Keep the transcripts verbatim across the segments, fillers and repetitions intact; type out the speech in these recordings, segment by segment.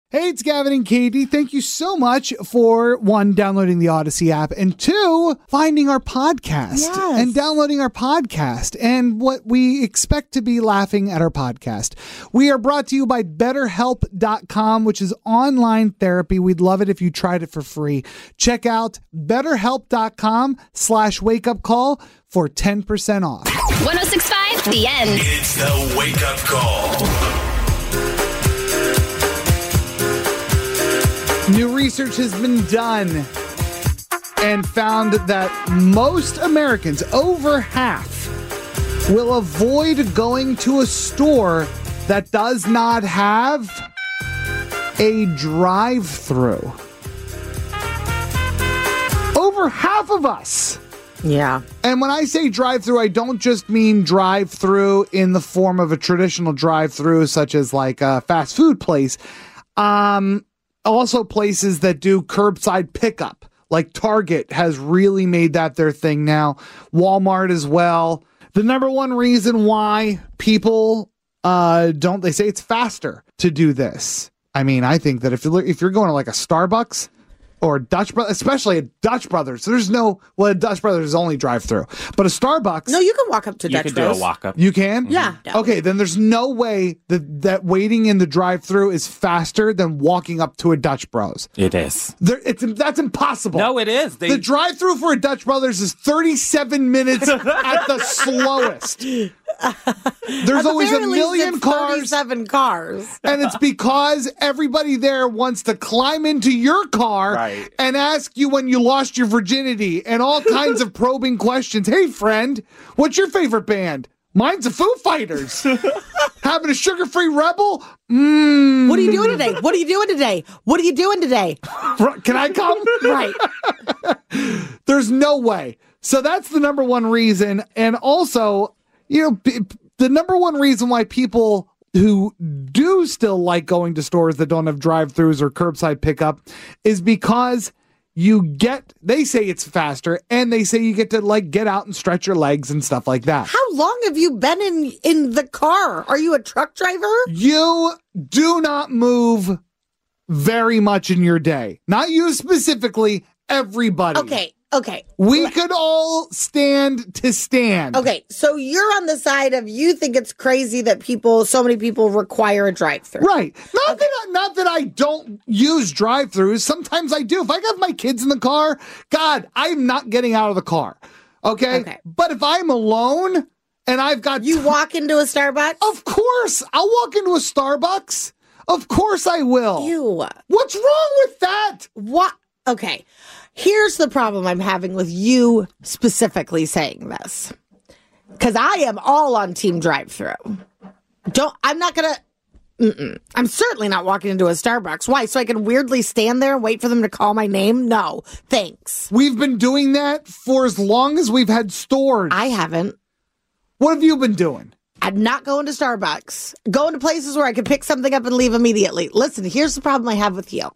Hey, it's Gavin and Katie. Thank you so much for, one, downloading the Odyssey app, and two, finding our podcast yes. and downloading our podcast and what we expect to be laughing at our podcast. We are brought to you by better help dot com, which is online therapy. We'd love it if you tried it for free. Check out better help dot com slash wake up call for ten percent off. one oh six point five, The End. It's the Wake Up Call. New research has been done and found that most Americans, over half, will avoid going to a store that does not have a drive-through. Over half of us. Yeah. And when I say drive-through, I don't just mean drive-through in the form of a traditional drive-through, such as like a fast food place. Um... Also places that do curbside pickup, like Target has really made that their thing now. Walmart as well. The number one reason why people uh, don't, they say it's faster to do this. I mean, I think that if you're, if you're going to like a Starbucks or Dutch Brothers, especially a Dutch Brothers, there's no, well, Dutch Brothers is only drive-through, but a Starbucks. No, you can walk up to You Dutch could do Bros. a walk up. You can? Yeah. Okay, then there's no way that, that waiting in the drive-thru is faster than walking up to a Dutch Bros. It is. There, it's that's impossible. No, it is. They, The drive-thru for a Dutch Brothers is thirty-seven minutes at the slowest. There's always a million cars, thirty-seven cars. and it's because everybody there wants to climb into your car Right. and ask you when you lost your virginity and all kinds of probing questions. Hey, friend, what's your favorite band? Mine's the Foo Fighters. Having a sugar-free Rebel? Mmm. What are you doing today? What are you doing today? What are you doing today? Can I come? Right. There's no way. So that's the number one reason. And also, you know, p- the number one reason why people who do still like going to stores that don't have drive-thrus or curbside pickup is because you get, they say it's faster, and they say you get to like get out and stretch your legs and stuff like that. How long have you been in, in the car? Are you a truck driver? You do not move very much in your day. Not you specifically, everybody. Okay. Okay. We could all stand to stand. Okay, so you're on the side of you think it's crazy that people, so many people require a drive-thru. Right. Not that I, not that I don't use drive-thrus. Sometimes I do. If I have my kids in the car, God, I'm not getting out of the car. Okay? Okay. But if I'm alone and I've got You walk into a Starbucks? Of course. I'll walk into a Starbucks. Of course I will. Ew. What's wrong with that? What? Okay. Here's the problem I'm having with you specifically saying this. Because I am all on team drive-thru. Don't, I'm not going to, I'm certainly not walking into a Starbucks. Why? So I can weirdly stand there and wait for them to call my name? No, thanks. We've been doing that for as long as we've had stores. I haven't. What have you been doing? I'm not going to Starbucks. Going to places where I can pick something up and leave immediately. Listen, here's the problem I have with you.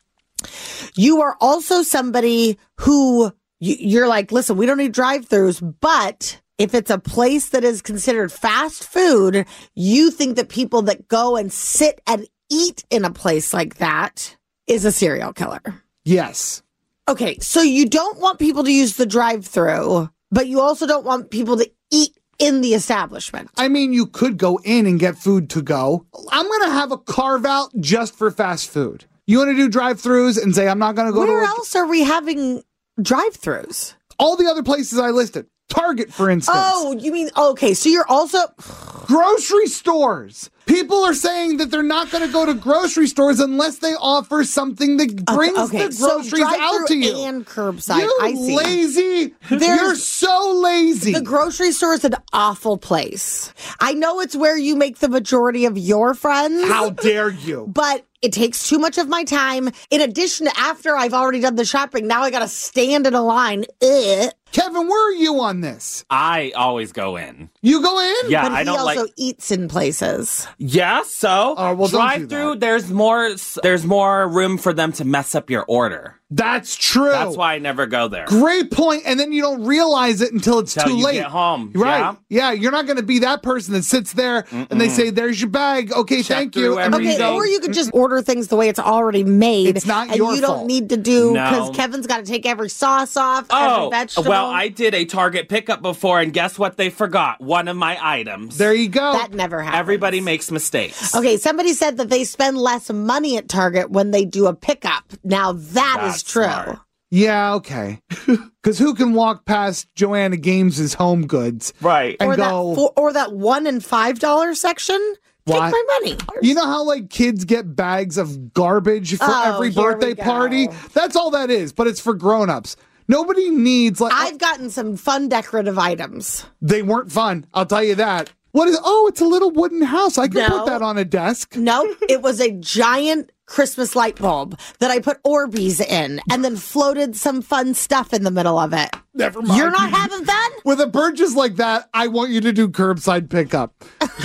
You are also somebody who you, you're like, listen, we don't need drive-thrus, but if it's a place that is considered fast food, you think that people that go and sit and eat in a place like that is a serial killer. Yes. Okay, so you don't want people to use the drive-thru, but you also don't want people to eat in the establishment. I mean, you could go in and get food to go. I'm going to have a carve out just for fast food. You want to do drive-thrus and say, I'm not going to go Where to... else are we having drive-thrus? All the other places I listed. Target, for instance. Oh, you mean, okay, so you're also... Grocery stores. People are saying that they're not going to go to grocery stores unless they offer something that brings okay, the so groceries out to you. and curbside. You I see. lazy. There's- You're so lazy. The grocery store is an awful place. I know it's where you make the majority of your friends. How dare you? But it takes too much of my time. In addition to after I've already done the shopping, now I got to stand in a line. Ugh. Kevin, where are you on this? I always go in. You go in? Yeah, But I he don't also like. eats in places. Yeah, so Oh, well, don't do drive through. that. There's more. There's more room for them to mess up your order. That's true. That's why I never go there. Great point. And then you don't realize it until it's Till too you late. get home. Right. Yeah. Yeah, you're not going to be that person that sits there and they say, there's your bag. Okay, Check thank through you. And then every you Okay, go, or you could just order order things the way it's already made. It's not and your you don't fault. need to do because No. Kevin's got to take every sauce off, Oh, every vegetable. well, I did a Target pickup before, and guess what? They forgot one of my items. There you go. That never happens. Everybody makes mistakes. Okay, somebody said that they spend less money at Target when they do a pickup. Now that is That's true. smart. Yeah, okay. Because who can walk past Joanna Games' Home Goods Right. and Or that go, four, or that one and five dollar section? Take Why? my money. you know how like kids get bags of garbage for Oh, every here we birthday go. party? That's all that is, but it's for grown-ups. Nobody needs like I've gotten some fun decorative items. they weren't fun. I'll tell you that. What is? Oh, it's a little wooden house. I can No. put that on a desk. No, it was a giant Christmas light bulb that I put Orbeez in and then floated some fun stuff in the middle of it. Never mind. You're not having fun? With a purchase like that, I want you to do curbside pickup.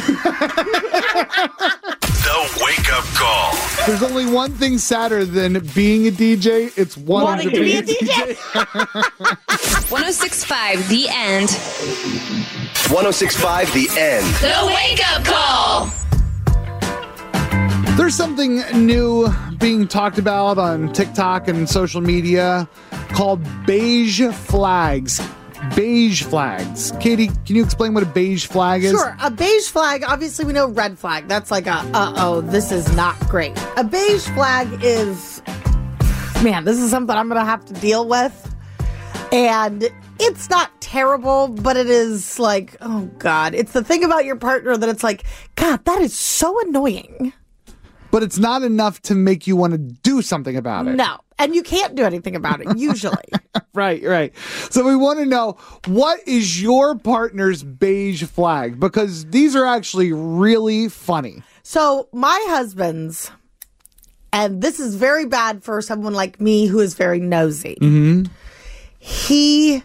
The Wake Up Call. There's only one thing sadder than being a D J. It's wanting, Wanting to be a D J. one oh six point five The End. one oh six point five The End. The Wake Up Call. There's something new being talked about on TikTok and social media called beige flags. Beige flags. Katie, can you explain what a beige flag is? Sure. A beige flag, obviously we know red flag. That's like a, uh-oh, this is not great. A beige flag is, man, this is something I'm going to have to deal with. And it's not terrible, but it is like, oh God. It's the thing about your partner that it's like, God, that is so annoying. But it's not enough to make you want to do something about it. No. And you can't do anything about it, usually. Right, right. So we want to know, what is your partner's beige flag? Because these are actually really funny. So my husband's, and this is very bad for someone like me who is very nosy. Mm-hmm. He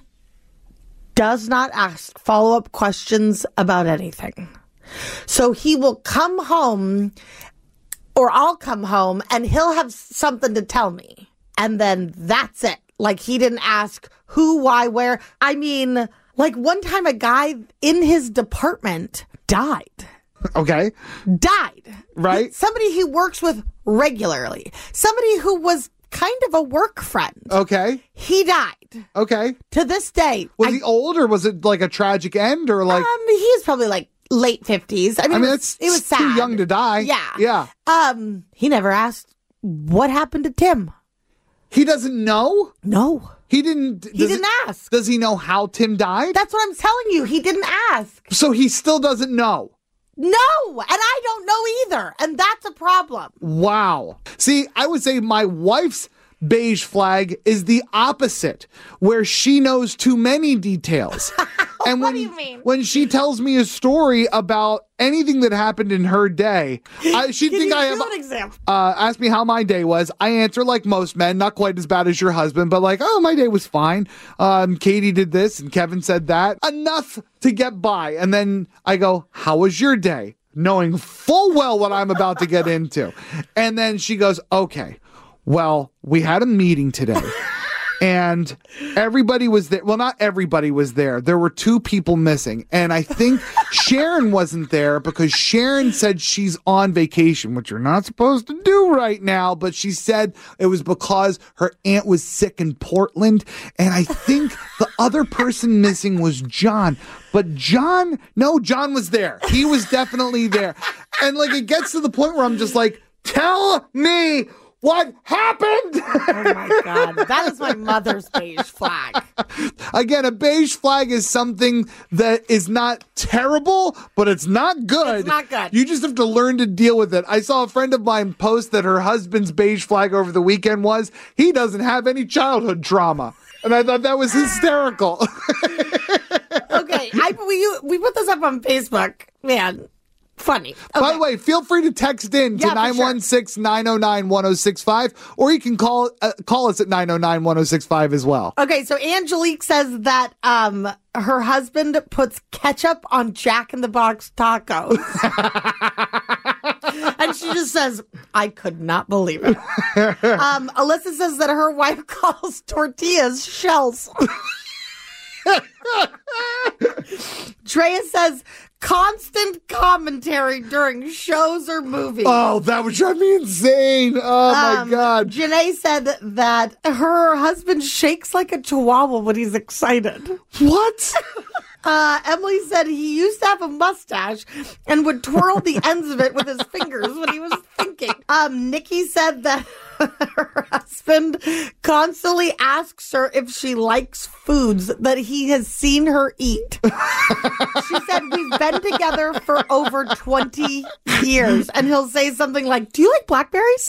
does not ask follow-up questions about anything. So he will come home, or I'll come home, and he'll have something to tell me. And then that's it. Like, he didn't ask who, why, where. I mean, like, one time a guy in his department died. Okay. Died. Right. Somebody he works with regularly. Somebody who was kind of a work friend. Okay. He died. Okay. To this day. Was I- he old, or was it like a tragic end, or like? Um, he's probably like late fifties. I mean, I mean, it it's was, it was it's sad. too young to die. Yeah. Yeah. Um, he never asked what happened to Tim. He doesn't know? No. He didn't. He didn't ask. Does he know how Tim died? That's what I'm telling you. He didn't ask. So he still doesn't know. No, and I don't know either. And that's a problem. Wow. See, I would say my wife's beige flag is the opposite, where she knows too many details. And What when, do you mean? when she tells me a story about anything that happened in her day, I, she'd Can think you I do have an example? uh, ask me how my day was. I answer like most men, not quite as bad as your husband, but like, oh, my day was fine. Um, Katie did this and Kevin said that. Enough to get by. And then I go, how was your day? Knowing full well what I'm about to get into. And then she goes, okay, well, we had a meeting today. And everybody was there. Well, not everybody was there. There were two people missing. And I think Sharon wasn't there because Sharon said she's on vacation, which you're not supposed to do right now. But she said it was because her aunt was sick in Portland. And I think the other person missing was John. But John, no, John was there. He was definitely there. And like, it gets to the point where I'm just like, tell me what happened? Oh my God. That is my mother's beige flag. Again, a beige flag is something that is not terrible, but it's not good. It's not good. You just have to learn to deal with it. I saw a friend of mine post that her husband's beige flag over the weekend was he doesn't have any childhood trauma. And I thought that was hysterical. Okay. I, we, we put this up on Facebook. Man. Funny. Okay. By the way, feel free to text in to Yeah, for nine one six, nine oh nine, one oh six five, or you can call uh, call us at nine oh nine, one oh six five as well. Okay, so Angelique says that um her husband puts ketchup on Jack in the Box tacos. And she just says, I could not believe it. Um, Alyssa says that her wife calls tortillas shells. Drea says constant commentary during shows or movies. Oh, that would drive me insane. Oh, Um, my God. Janae said that her husband shakes like a chihuahua when he's excited. What? Uh, Emily said he used to have a mustache and would twirl the ends of it with his fingers when he was thinking. Um, Nikki said that her husband constantly asks her if she likes foods that he has seen her eat. She said, we've been together for over twenty years. And he'll say something like, do you like blackberries?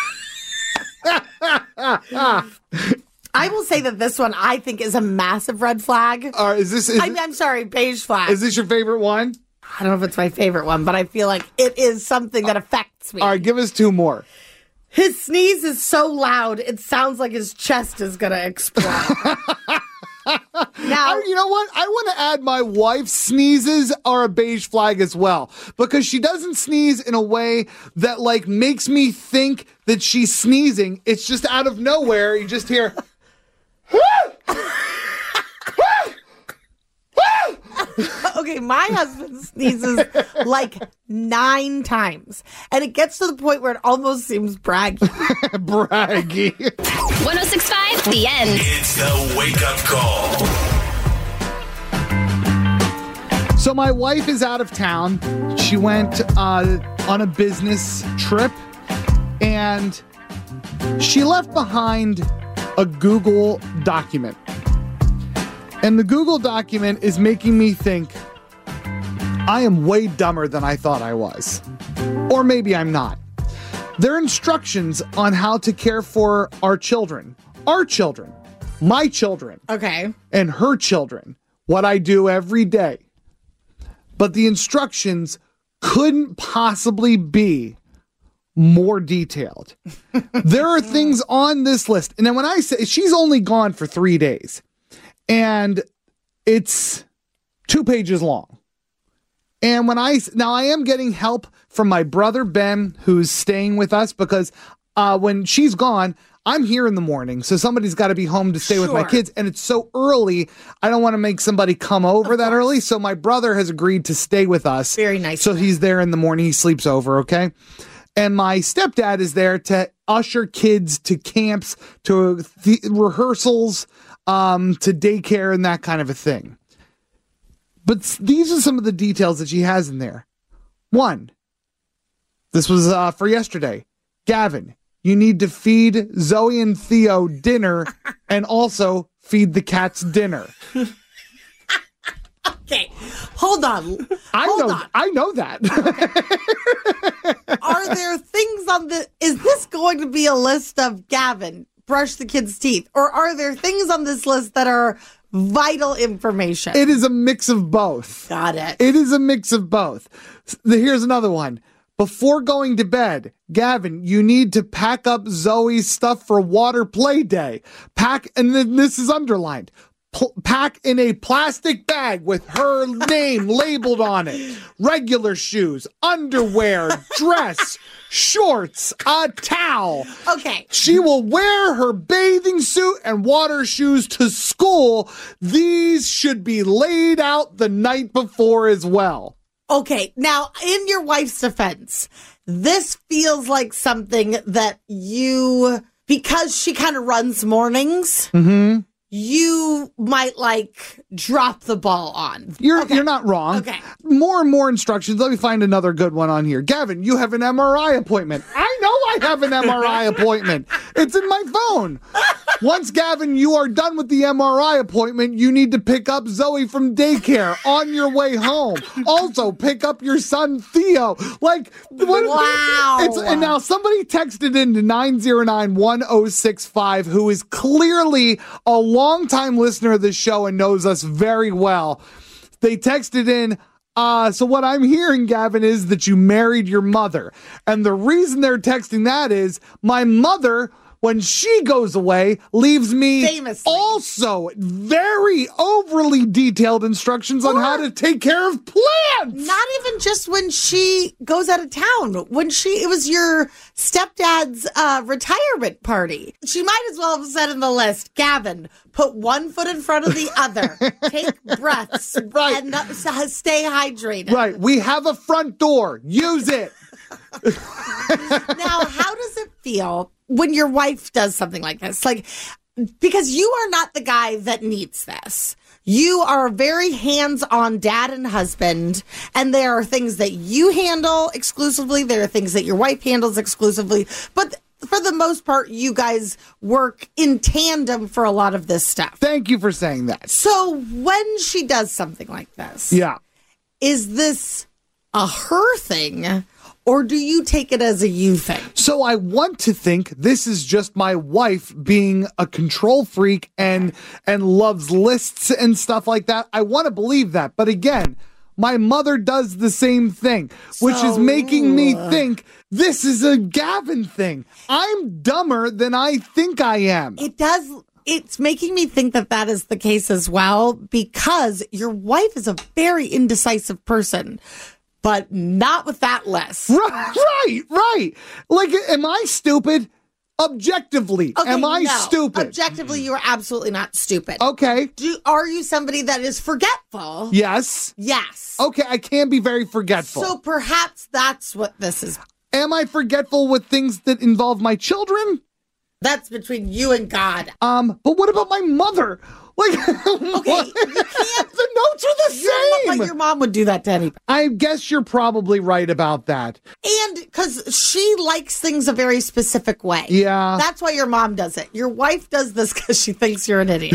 I will say that this one I think is a massive red flag. All right, is this... Is, I, I'm sorry, beige flag. is this your favorite one? I don't know if it's my favorite one, but I feel like it is something that affects me. All right, give us two more. His sneeze is so loud, it sounds like his chest is going to explode. Now, I, you know what? I want to add my wife's sneezes are a beige flag as well, because she doesn't sneeze in a way that like makes me think that she's sneezing. It's just out of nowhere. You just hear... okay, my husband sneezes like nine times, and it gets to the point where it almost seems braggy. Braggy. one oh six point five, The End. It's the wake up call. So my wife is out of town. She went uh, on a business trip, and she left behind a Google document. And the Google document is making me think I am way dumber than I thought I was. Or maybe I'm not. There are instructions on how to care for our children. Our children. My children. Okay. And her children. What I do every day. But the instructions couldn't possibly be more detailed. There are things on this list. And then when I say she's only gone for three days. And it's two pages long. And when I, now I am getting help from my brother, Ben, who's staying with us because uh, when she's gone, I'm here in the morning. So somebody's got to be home to stay with my Sure. kids. And it's so early. I don't want to make somebody come over that early. So my brother has agreed to stay with us. Very nice. So he's there in the morning. He sleeps over. Okay. And my stepdad is there to usher kids to camps, to the rehearsals, um, to daycare and that kind of a thing. But s- these are some of the details that she has in there. One, this was uh, for yesterday. Gavin, you need to feed Zoe and Theo dinner and also feed the cats dinner. Okay. Hold on. I Hold know, on. I know that. Are there things on the, is this going to be a list of Gavin, brush the kids' teeth? Or are there things on this list that are vital information? It is a mix of both. Got it. It is a mix of both. S- Here's another one. Before going to bed, Gavin, you need to pack up Zoe's stuff for water play day. Pack, and then this is underlined. Pl- pack in a plastic bag with her name labeled on it. Regular shoes, underwear, dress, shorts, a towel. Okay. She will wear her bathing suit and water shoes to school. These should be laid out the night before as well. Okay. Now, in your wife's defense, this feels like something that you, because she kind of runs mornings, Mm-hmm. you might like drop the ball on. You're Okay. you're not wrong. Okay. More and more instructions. Let me find another good one on here. Gavin, you have an M R I appointment. I know I have an M R I appointment. It's in my phone. Once, Gavin, you are done with the M R I appointment, you need to pick up Zoe from daycare on your way home. Also, pick up your son Theo. Like, what? Wow. It's, and now somebody texted into nine zero nine one oh six five who is clearly a longtime listener of this show and knows us very well. They texted in, uh, so what I'm hearing, Gavin, is that you married your mother. And the reason they're texting that is my mother when she goes away, leaves me Famously. also very overly detailed instructions on Or- how to take care of plants. Not even just when she goes out of town. When she, it was your stepdad's uh, retirement party. She might as well have said in the list, Gavin, put one foot in front of the other, take breaths, Right. and not, s- stay hydrated. Right. We have a front door. Use it. Now, how does it feel when your wife does something like this? Like, because you are not the guy that needs this. You are a very hands-on dad and husband, and there are things that you handle exclusively. There are things that your wife handles exclusively. But for the most part, you guys work in tandem for a lot of this stuff. Thank you for saying that. So when she does something like this, Yeah. is this a her thing, or do you take it as a you thing? So I want to think this is just my wife being a control freak and and loves lists and stuff like that. I want to believe that. But again, my mother does the same thing, which is So- making me think this is a Gavin thing. I'm dumber than I think I am. It does. It's making me think that that is the case as well, because your wife is a very indecisive person, but not with that list. Right, right, right. Like, am I stupid? Objectively, Okay, am I no. stupid? Objectively, you are absolutely not stupid. Okay. Do, are you somebody that is forgetful? Yes. Yes. Okay, I can be very forgetful. So perhaps that's what this is. Am I forgetful with things that involve my children? That's between you and God. Um, but what about my mother? Like, okay, you can't- the notes are the Your mo- same. but your mom would do that to anybody. I guess you're probably right about that. And because she likes things a very specific way. Yeah. That's why your mom does it. Your wife does this because she thinks you're an idiot.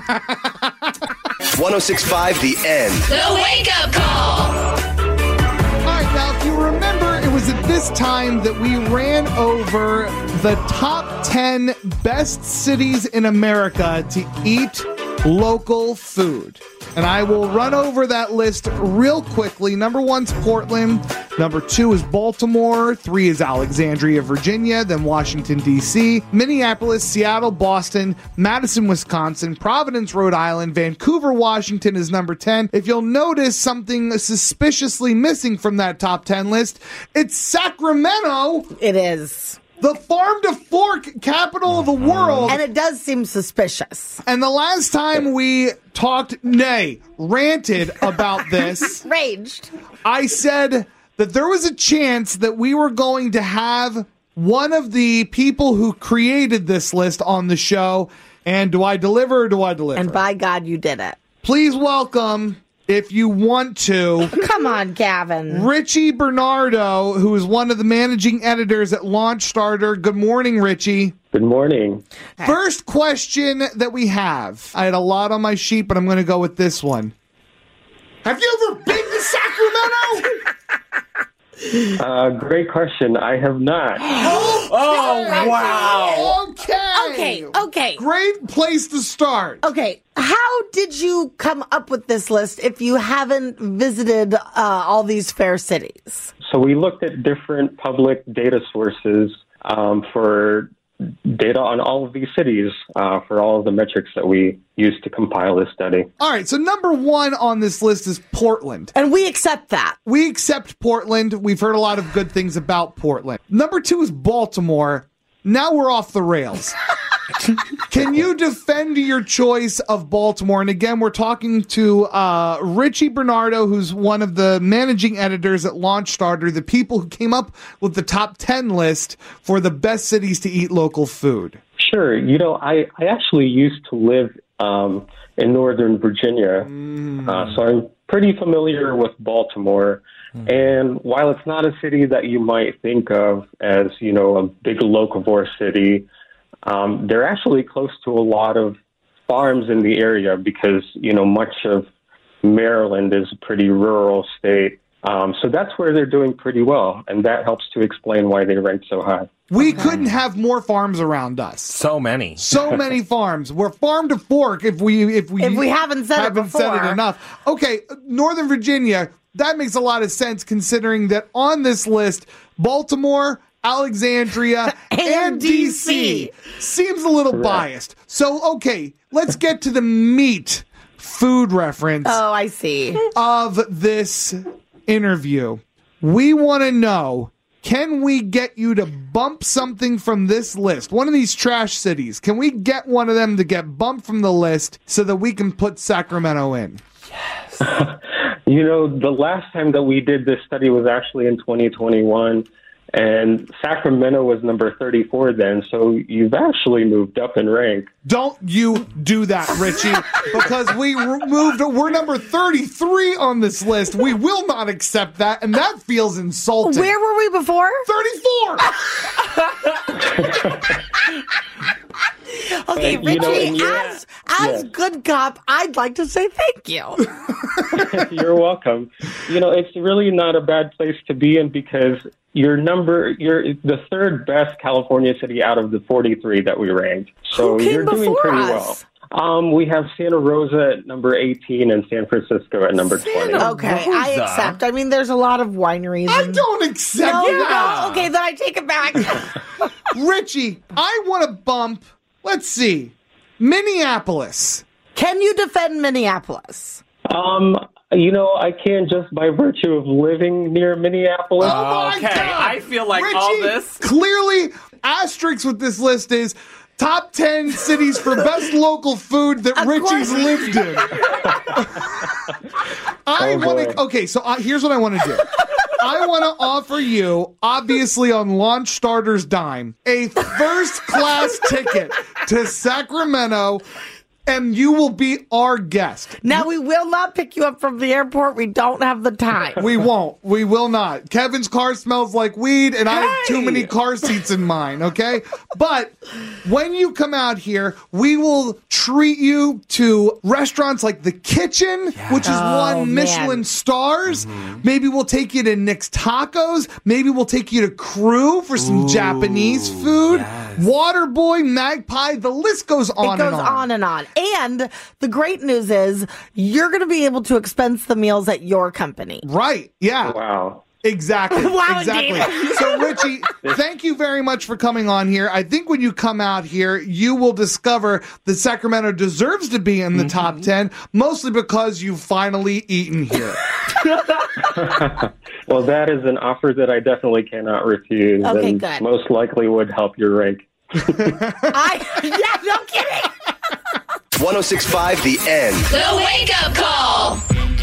one oh six point five The End. The Wake Up Call. All right, now, if you remember, it was at this time that we ran over the top ten best cities in America to eat local food. And I will run over that list real quickly. Number one's Portland. Number two is Baltimore. Three is Alexandria, Virginia. Then Washington, D C. Minneapolis, Seattle, Boston, Madison, Wisconsin, Providence, Rhode Island. Vancouver, Washington is number ten. If you'll notice something suspiciously missing from that top ten list, it's Sacramento, It is. the farm to fork capital of the world. And it does seem suspicious. And the last time we talked, nay, ranted about this, Raged. I said that there was a chance that we were going to have one of the people who created this list on the show. And do I deliver or do I deliver? And by God, you did it. Please welcome, if you want to, Come on, Gavin. Richie Bernardo, who is one of the managing editors at LaunchStarter. Good morning, Richie. Good morning. First question that we have. I had a lot on my sheet, but I'm going to go with this one. Have you ever been to Sacramento? Uh, great question. I have not. Oh, wow. Okay. Okay, okay. Great place to start. Okay, how did you come up with this list if you haven't visited uh, all these fair cities? So we looked at different public data sources um, for data on all of these cities uh, for all of the metrics that we used to compile this study. All right, so number one on this list is Portland. And we accept that. We accept Portland. We've heard a lot of good things about Portland. Number two is Baltimore. Now we're off the rails. Can you defend your choice of Baltimore? And again, we're talking to uh, Richie Bernardo, who's one of the managing editors at LaunchStarter, the people who came up with the top ten list for the best cities to eat local food. Sure. You know, I, I actually used to live um, in Northern Virginia, Mm. uh, so I'm pretty familiar with Baltimore. And while it's not a city that you might think of as, you know, a big locavore city, um, they're actually close to a lot of farms in the area because, you know, much of Maryland is a pretty rural state. Um, so that's where they're doing pretty well, and that helps to explain why they rank so high. We couldn't have more farms around us. So many. So many farms. We're farm to fork if we if we If we haven't said it haven't said before. it enough. Okay, Northern Virginia, that makes a lot of sense considering that on this list, Baltimore, Alexandria, and, And D C. D C. Seems a little biased. So, okay, let's get to the meat food reference Oh, I see. of this interview. We want to know, can we get you to bump something from this list? One of these trash cities. Can we get one of them to get bumped from the list so that we can put Sacramento in? You know, the last time that we did this study was actually in twenty twenty-one, and Sacramento was number thirty-four then, so you've actually moved up in rank. Don't you do that, Richie, because we moved, we're number thirty-three on this list. We will not accept that, and that feels insulting. Where were we before? thirty-four! Okay, Uh, you know, Richie, and you're- as, as yes. good cop, I'd like to say thank you. You're welcome. You know, it's really not a bad place to be in because you're number, you're the third best California city out of the forty-three that we ranked. So Who came you're doing before pretty us? well. Um, we have Santa Rosa at number eighteen and San Francisco at number twenty. Okay, I Rosa. accept. I mean, there's a lot of wineries. I and- don't accept No, that. no. Okay, then I take it back. Richie, I want to bump, let's see, Minneapolis. Can you defend Minneapolis? Um, you know, I can just by virtue of living near Minneapolis. Oh my Okay, God. I feel like Richie, all this- Clearly, asterisk with this list is top ten cities for best local food that Of Richie's course. lived in. I Oh, want boy. to, okay, so uh, here's what I want to do. I want to offer you, obviously on Launch Starter's dime, a first class ticket to Sacramento, and you will be our guest. Now, we will not pick you up from the airport. We don't have the time. We won't. We will not. Kevin's car smells like weed, and I have too Hey! many car seats in mine, okay? But when you come out here, we will treat you to restaurants like The Kitchen, which has Oh, won man. Michelin stars. Maybe we'll take you to Nick's Tacos. Maybe we'll take you to Crew for some Japanese food. Waterboy, Magpie, the list goes on It goes and on. on and on. And the great news is you're going to be able to expense the meals at your company. Right, yeah. Wow. Exactly. Wow, exactly. indeed. So, Richie, thank you very much for coming on here. I think when you come out here, you will discover that Sacramento deserves to be in the top ten, mostly because you've finally eaten here. Well, that is an offer that I definitely cannot refuse. Okay, and good. most likely would help your rank. I, yeah, no kidding. one oh six point five The End. The Wake Up Call.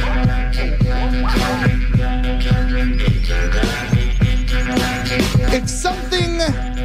If something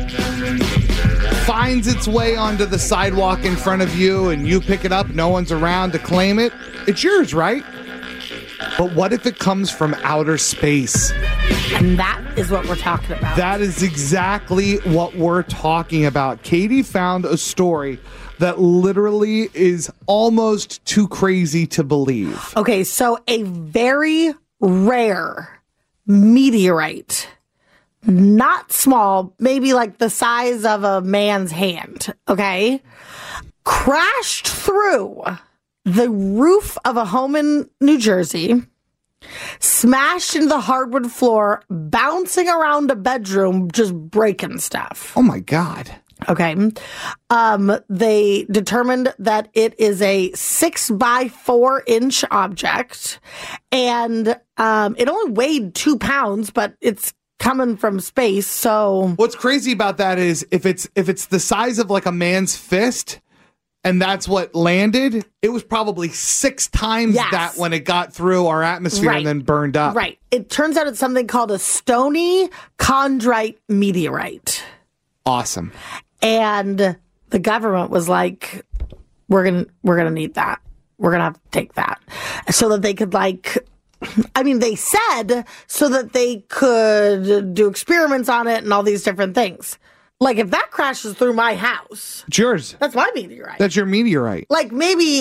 finds its way onto the sidewalk in front of you and you pick it up, no one's around to claim it, it's yours, right? But what if it comes from outer space? And that is what we're talking about. That is exactly what we're talking about. Katie found a story that literally is almost too crazy to believe. Okay, so a very rare meteorite, not small, maybe like the size of a man's hand, okay, crashed through the roof of a home in New Jersey, smashed into the hardwood floor, bouncing around a bedroom, just breaking stuff. Oh my God. Okay. Um, they determined that it is a six by four inch object and, um, it only weighed two pounds, but it's coming from space. So What's crazy about that is if it's if it's the size of like a man's fist and that's what landed, it was probably six times Yes. that when it got through our atmosphere Right. and then burned up. right. It turns out it's something called a stony chondrite meteorite. Awesome. And the government was like, we're going to, we're going to need that. We're going to have to take that so that they could like, I mean, they said so that they could do experiments on it and all these different things. Like if that crashes through my house, It's yours. that's my meteorite. That's your meteorite. Like maybe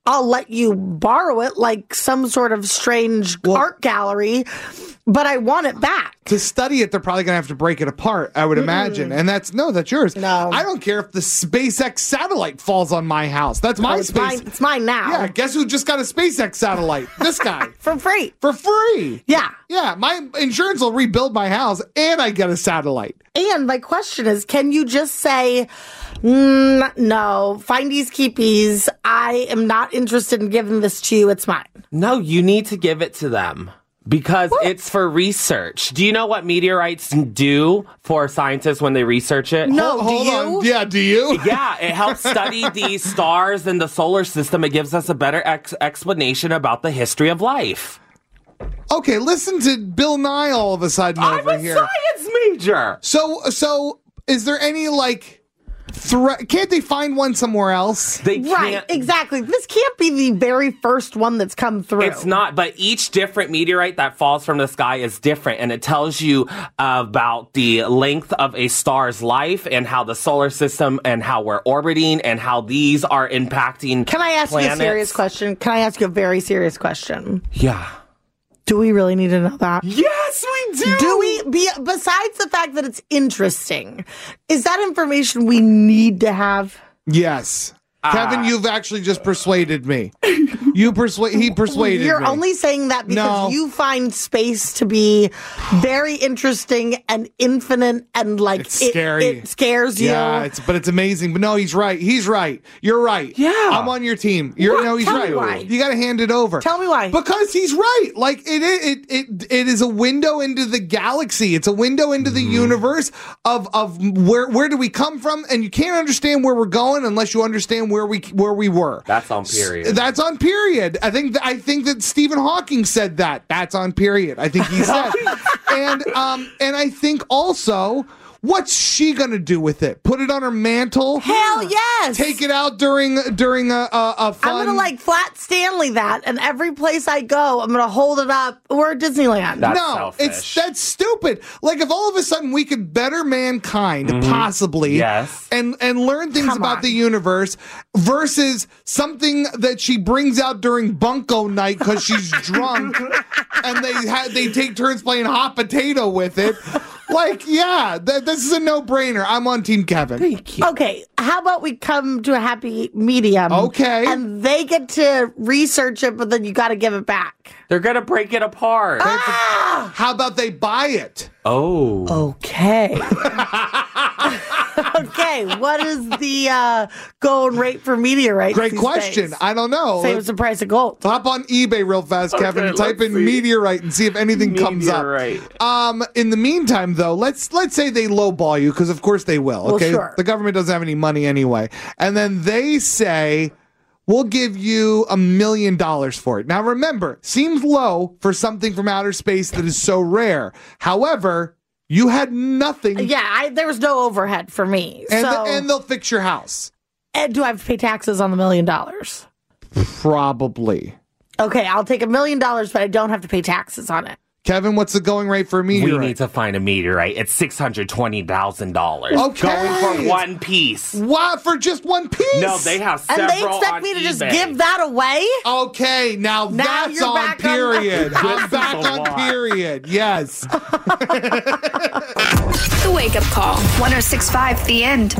I'll let you borrow it like some sort of strange well, art gallery, but I want it back. To study it, they're probably going to have to break it apart, I would mm. imagine. And that's, no, that's yours. No. I don't care if the SpaceX satellite falls on my house. That's my oh, it's space. Mine, it's mine now. Yeah, guess who just got a SpaceX satellite? This guy. For free. For free. Yeah. Yeah, my insurance will rebuild my house, and I get a satellite. And my question is, can you just say, mm, no, findies, keepies, I am not interested in giving this to you, it's mine? No, you need to give it to them. Because what? It's for research. Do you know what meteorites do for scientists when they research it? No, hold, do hold you? On. Yeah, do you? Yeah, it helps study the stars and the solar system. It gives us a better ex- explanation about the history of life. Okay, listen to Bill Nye all of a sudden I'm over a here. science major. So, so is there any, like... Thre- can't they find one somewhere else? They can't. Right, exactly. This can't be the very first one that's come through. It's not, but each different meteorite that falls from the sky is different, and it tells you about the length of a star's life and how the solar system and how we're orbiting and how these are impacting Can I ask planets. you a serious question? Can I ask you a very serious question? Yeah. Do we really need to know that? Yes, we do. Do we, be, besides the fact that it's interesting, is that information we need to have? Yes. Uh, Kevin, you've actually just persuaded me. You persuade. He persuaded You're me. only saying that because No. you find space to be very interesting and infinite and like It's it, scary. It scares you. Yeah, it's but it's amazing. But no, he's right. He's right. You're right. Yeah. I'm on your team. You're What? no, he's Tell right. me why. You got to hand it over. Tell me why. Because he's right. Like it, it, it, it is a window into the galaxy. It's a window into the universe of of where where do we come from, and you can't understand where we're going unless you understand where we where we were. That's on period. That's on period. I think th- I think that Stephen Hawking said that. That's on period. I think he said. and um and I think also, what's she gonna do with it? Put it on her mantle? Hell yes. Take it out during during a a, a fun. I'm gonna like flat Stanley that, and every place I go, I'm gonna hold it up. We're at Disneyland. That's no, selfish. it's that's stupid. Like if all of a sudden we could better mankind, Mm-hmm. possibly, Yes. and and learn things Come about on. the universe, versus something that she brings out during bunko night because she's drunk, and they ha- they take turns playing hot potato with it. Like, yeah, th- this is a no-brainer. I'm on Team Kevin. Thank you. Okay, how about we come to a happy medium? Okay. And they get to research it, but then you got to give it back. They're gonna break it apart. Ah! How about they buy it? Oh. Okay. Okay, what is the uh, going rate for meteorites? Great these question. days? I don't know. Same as the price of gold. Hop on eBay real fast, Kevin, and type let's in see. meteorite and see if anything comes up. Meteorite. Um, in the meantime, though, let's let's say they lowball you, because of course they will. Well, Okay, sure. the government doesn't have any money anyway, and then they say, we'll give you a million dollars for it. Now, remember, seems low for something from outer space that is so rare. However, you had nothing, Yeah, I, there was no overhead for me. and so, and they'll fix your house. and do I have to pay taxes on the million dollars? Probably. Okay, I'll take a million dollars, but I don't have to pay taxes on it. Kevin, what's the going rate for a We meteorite? need to find a meteorite. It's six hundred twenty thousand dollars. Okay. Going for one piece. What, for just one piece? No, they have And several they expect on me to just eBay. give that away? Okay, now, Now that's you're on back on- period. I'm This back is a on lot. period. Yes. The Wake Up Call. one oh six point five The End.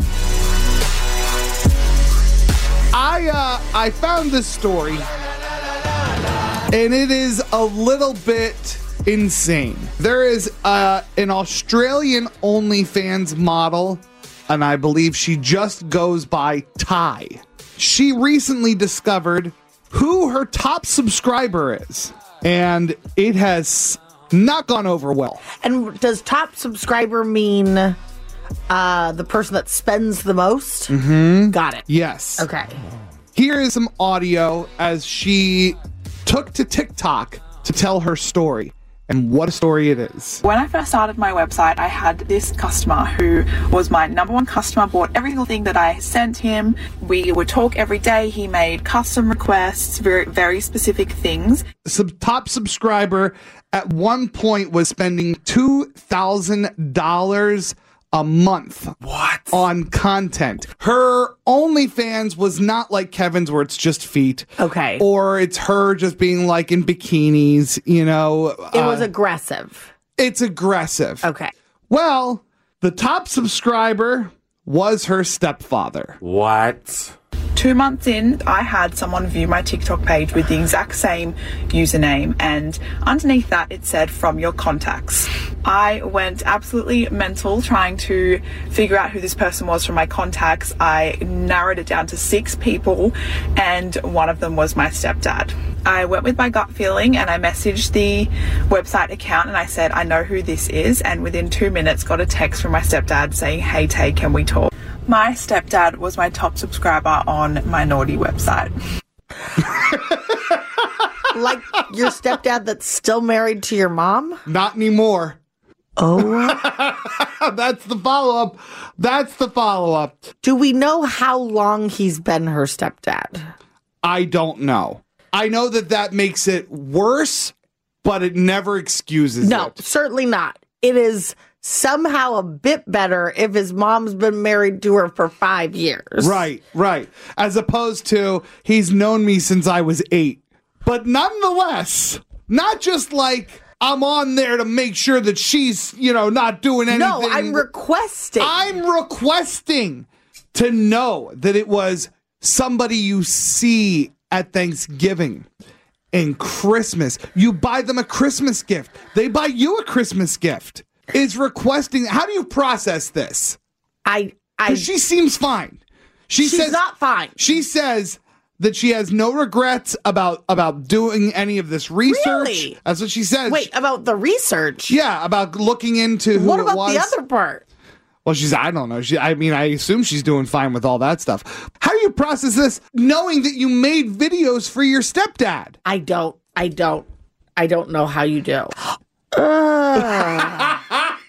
I uh I found this story, and it is a little bit insane. There is uh an Australian OnlyFans model, and I believe she just goes by Ty. She recently discovered who her top subscriber is, and it has not gone over well. And does top subscriber mean uh, the person that spends the most? Mm-hmm. Got it. Yes. Okay. Here is some audio as she took to TikTok to tell her story, and what a story it is. When I first started my website, I had this customer who was my number one customer, bought every single thing that I sent him. We would talk every day. He made custom requests, very, very specific things. Sub- top subscriber at one point was spending two thousand dollars a month What? on content. Her OnlyFans was not like Kevin's where it's just feet. Okay. Or it's her just being like in bikinis, you know. It was uh, aggressive. It's aggressive. Okay. Well, the top subscriber was her stepfather. What? Two months in, I had someone view my TikTok page with the exact same username, and underneath that it said from your contacts. I went absolutely mental trying to figure out who this person was from my contacts. I narrowed it down to six people, and one of them was my stepdad. I went with my gut feeling and I messaged the website account and I said, I know who this is, and within two minutes got a text from my stepdad saying, hey Tay, can we talk? My stepdad was my top subscriber on my naughty website. Like your stepdad that's still married to your mom? Not anymore. Oh. That's the follow-up. That's the follow-up. Do we know how long he's been her stepdad? I don't know. I know that that makes it worse, but it never excuses No, it. certainly not. It is somehow a bit better if his mom's been married to her for five years. Right, right. As opposed to, he's known me since I was eight. But nonetheless, not just like I'm on there to make sure that she's, you know, not doing anything. No, I'm requesting. I'm requesting to know that it was somebody you see at Thanksgiving and Christmas. You buy them a Christmas gift. They buy you a Christmas gift. Is requesting. How do you process this? I, I. 'Cause she seems fine. She she's says not fine. She says that she has no regrets about about doing any of this research. Really? That's what she says. Wait, about the research? Yeah, about looking into who What it about was. the other part? Well, she's, I don't know. She, I mean, I assume she's doing fine with all that stuff. How do you process this knowing that you made videos for your stepdad? I don't, I don't, I don't know how you do. Uh,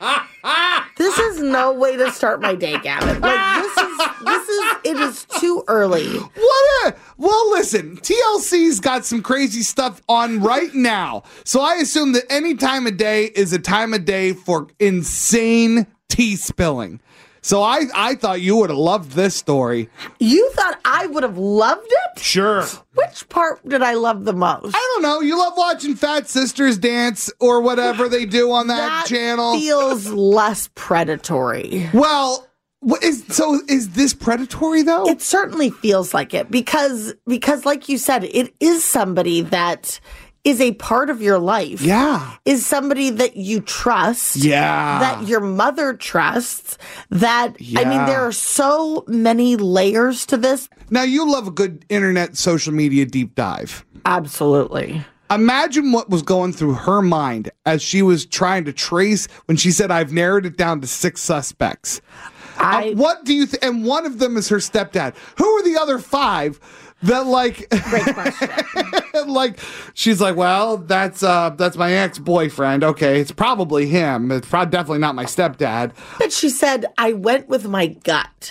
this is no way to start my day, Gavin. Like, this is, this is, it is too early. What a, well, listen, T L C's got some crazy stuff on right now. So I assume that any time of day is a time of day for insane tea spilling. So I, I thought you would have loved this story. You thought I would have loved it? Sure. Which part did I love the most? I don't know. You love watching Fat Sisters dance or whatever they do on that, That channel. feels less predatory. Well, what is, so is this predatory though? It certainly feels like it because, because like you said, it is somebody that is a part of your life. Yeah. Is somebody that you trust. Yeah. That your mother trusts. That, Yeah. I mean, there are so many layers to this. Now, you love a good internet social media deep dive. Absolutely. Imagine what was going through her mind as she was trying to trace when she said, I've narrowed it down to six suspects. I, Uh, what do you think? And one of them is her stepdad. Who are the other five that like, great question. like, she's like, well, that's, uh, that's my ex-boyfriend. Okay. It's probably him. It's probably definitely not my stepdad. But she said, I went with my gut.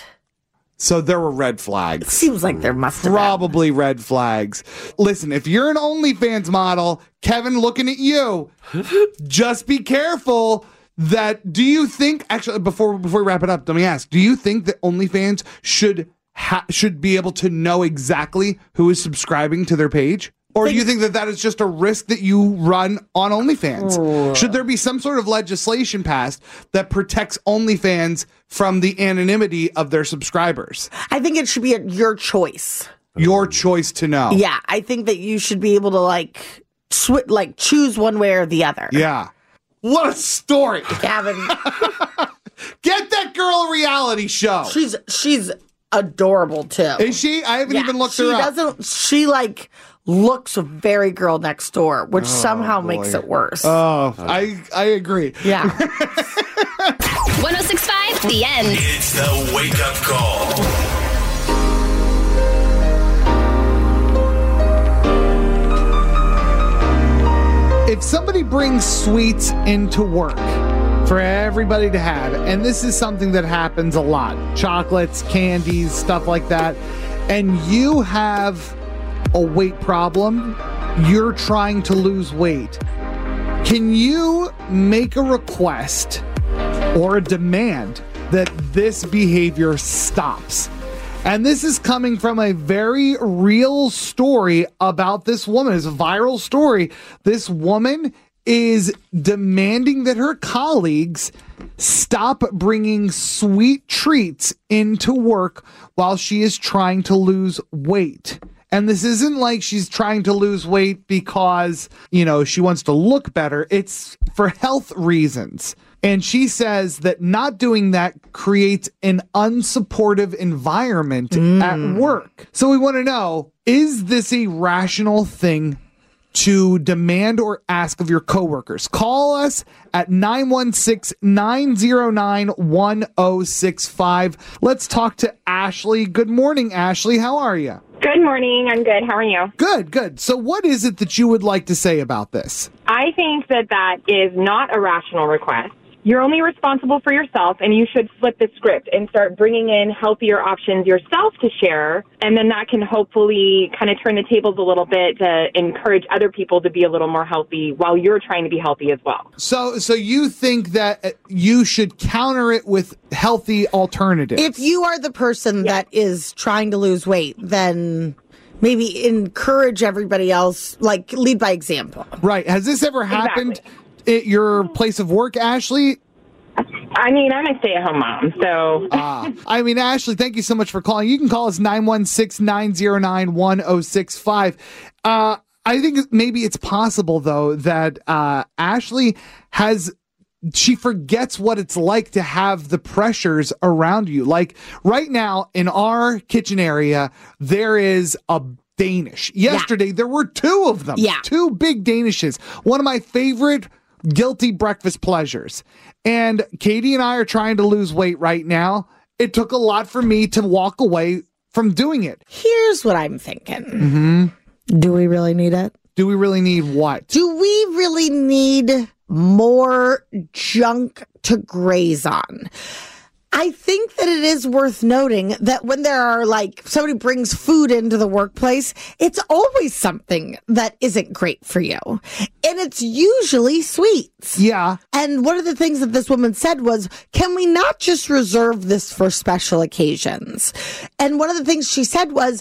So there were red flags. Seems like there must have been. Probably red flags. Listen, if you're an OnlyFans model, Kevin looking at you, just be careful that, do you think, actually, before before we wrap it up, let me ask, do you think that OnlyFans should ha- should be able to know exactly who is subscribing to their page? Or do you think that that is just a risk that you run on OnlyFans? Should there be some sort of legislation passed that protects OnlyFans from the anonymity of their subscribers? I think it should be at your choice. Your choice to know. Yeah, I think that you should be able to like sw- like choose one way or the other. Yeah. What a story. Gavin, Get that girl a reality show. she's she's adorable too. Is she? I haven't Yeah, even looked she her up. doesn't. She like looks very girl next door, which somehow makes it worse. Oh, I I agree. yeah. one oh six point five, The End. It's the wake up call. If somebody brings sweets into work for everybody to have, and this is something that happens a lot, chocolates, candies, stuff like that, and you have a weight problem, you're trying to lose weight, can you make a request or a demand that this behavior stops. And this is coming from a very real story about this woman. It's a viral story. This woman is demanding that her colleagues stop bringing sweet treats into work while she is trying to lose weight. And this isn't like she's trying to lose weight because, you know, she wants to look better. It's for health reasons. And she says that not doing that creates an unsupportive environment mm. at work. So we want to know, is this a rational thing to demand or ask of your coworkers? Call us at nine one six, nine zero nine, one zero six five. Let's talk to Ashley. Good morning, Ashley. How are you? Good morning. I'm good. How are you? Good, good. So what is it that you would like to say about this? I think that that is not a rational request. You're only responsible for yourself, and you should flip the script and start bringing in healthier options yourself to share, and then that can hopefully kind of turn the tables a little bit to encourage other people to be a little more healthy while you're trying to be healthy as well. So so you think that you should counter it with healthy alternatives? If you are the person yeah. that is trying to lose weight, then maybe encourage everybody else, like lead by example. Right. Has this ever happened exactly. at your place of work, Ashley? I mean, I'm a stay-at-home mom, so... Ah, I mean, Ashley, thank you so much for calling. You can call us nine one six, nine zero nine, one zero six five. Uh, I think maybe it's possible, though, that uh, Ashley has... She forgets what it's like to have the pressures around you. Like, right now, in our kitchen area, there is a Danish. Yesterday, yeah. there were two of them. Yeah. Two big Danishes. One of my favorite guilty breakfast pleasures. And Katie and I are trying to lose weight right now. It took a lot for me to walk away from doing it. Here's what I'm thinking. Mm-hmm. Do we really need it? Do we really need what? Do we really need more junk to graze on? I think that it is worth noting that when there are like somebody brings food into the workplace, it's always something that isn't great for you. And it's usually sweets. Yeah. And one of the things that this woman said was, can we not just reserve this for special occasions? And one of the things she said was,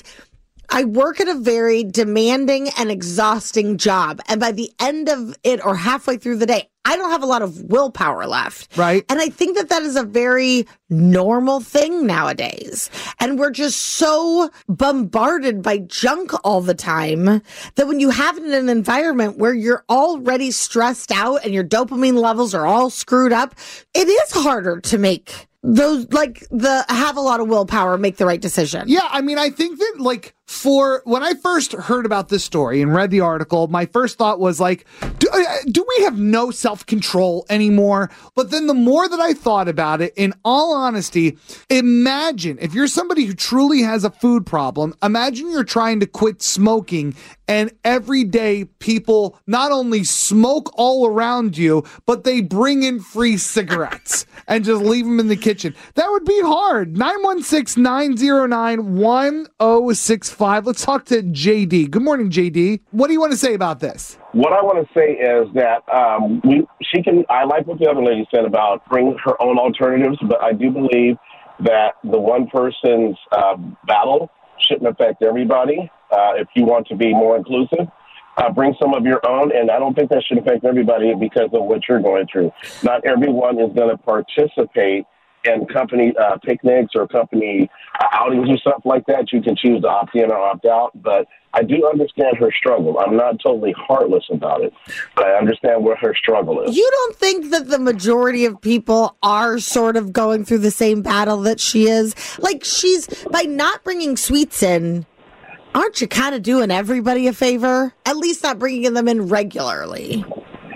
I work at a very demanding and exhausting job. And by the end of it or halfway through the day, I don't have a lot of willpower left. Right. And I think that that is a very normal thing nowadays. And we're just so bombarded by junk all the time that when you have it in an environment where you're already stressed out and your dopamine levels are all screwed up, it is harder to make those, like, the have a lot of willpower, make the right decision. Yeah, I mean, I think that, like, for when I first heard about this story and read the article, my first thought was like, do, do we have no self-control anymore? But then the more that I thought about it, in all honesty, imagine if you're somebody who truly has a food problem, imagine you're trying to quit smoking and every day people not only smoke all around you, but they bring in free cigarettes and just leave them in the kitchen. That would be hard. nine one six, nine zero nine, one zero six five. Let's talk to J D. Good morning, J D. What do you want to say about this? What I want to say is that um, we, she can, I like what the other lady said about bring her own alternatives, but I do believe that the one person's uh, battle shouldn't affect everybody. Uh, if you want to be more inclusive, uh, bring some of your own, and I don't think that should affect everybody because of what you're going through. Not everyone is going to participate in company uh, picnics or company uh, outings or stuff like that. You can choose to opt in or opt out, but I do understand her struggle. I'm not totally heartless about it, but I understand where her struggle is. You don't think that the majority of people are sort of going through the same battle that she is? Like, she's, by not bringing sweets in, aren't you kind of doing everybody a favor? At least not bringing them in regularly.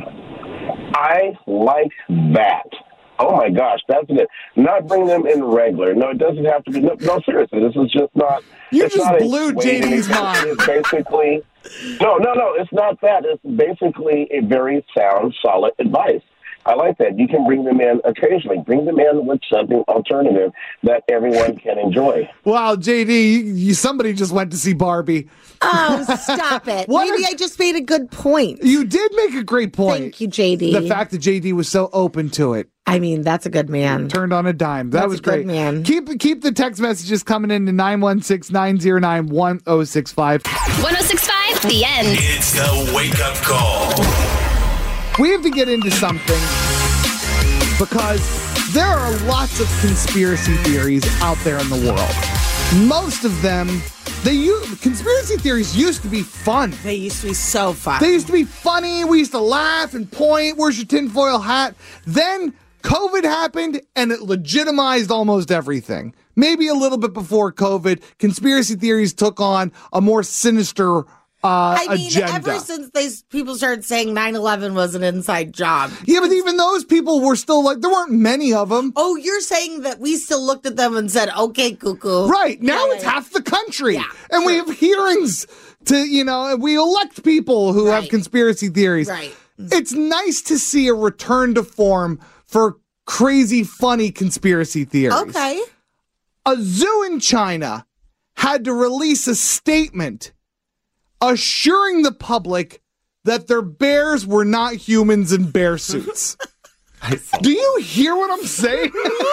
I like that. Oh, my gosh, that's it. Not bring them in regular. No, it doesn't have to be. No, no seriously, this is just not. You it's just not blew J D's mind. It's basically, no, no, no, it's not that. It's basically a very sound, solid advice. I like that. You can bring them in occasionally. Bring them in with something alternative that everyone can enjoy. Wow, J D, you, you, somebody just went to see Barbie. Oh, stop it. What Maybe a- I just made a good point. You did make a great point. Thank you, J D. The fact that J D was so open to it. I mean, that's a good man. Turned on a dime. That That's was a good great. man. Keep keep the text messages coming in to nine one six, nine zero nine, one zero six five. one oh six point five, The End. It's the Wake Up Call. We have to get into something because there are lots of conspiracy theories out there in the world. Most of them, they use, conspiracy theories used to be fun. They used to be so fun. They used to be funny. We used to laugh and point. Where's your tinfoil hat? Then COVID happened and it legitimized almost everything. Maybe a little bit before COVID, conspiracy theories took on a more sinister uh, I mean, agenda. ever since they people started saying nine eleven was an inside job. Yeah, but even those people were still like, there weren't many of them. Oh, you're saying that we still looked at them and said, okay, cuckoo. Right. Now Yeah, it's yeah. half the country. Yeah, and we have hearings to, you know, we elect people who have Right. conspiracy theories. Right. It's nice to see a return to form for crazy, funny conspiracy theories. Okay. A zoo in China had to release a statement assuring the public that their bears were not humans in bear suits. Do you hear what I'm saying?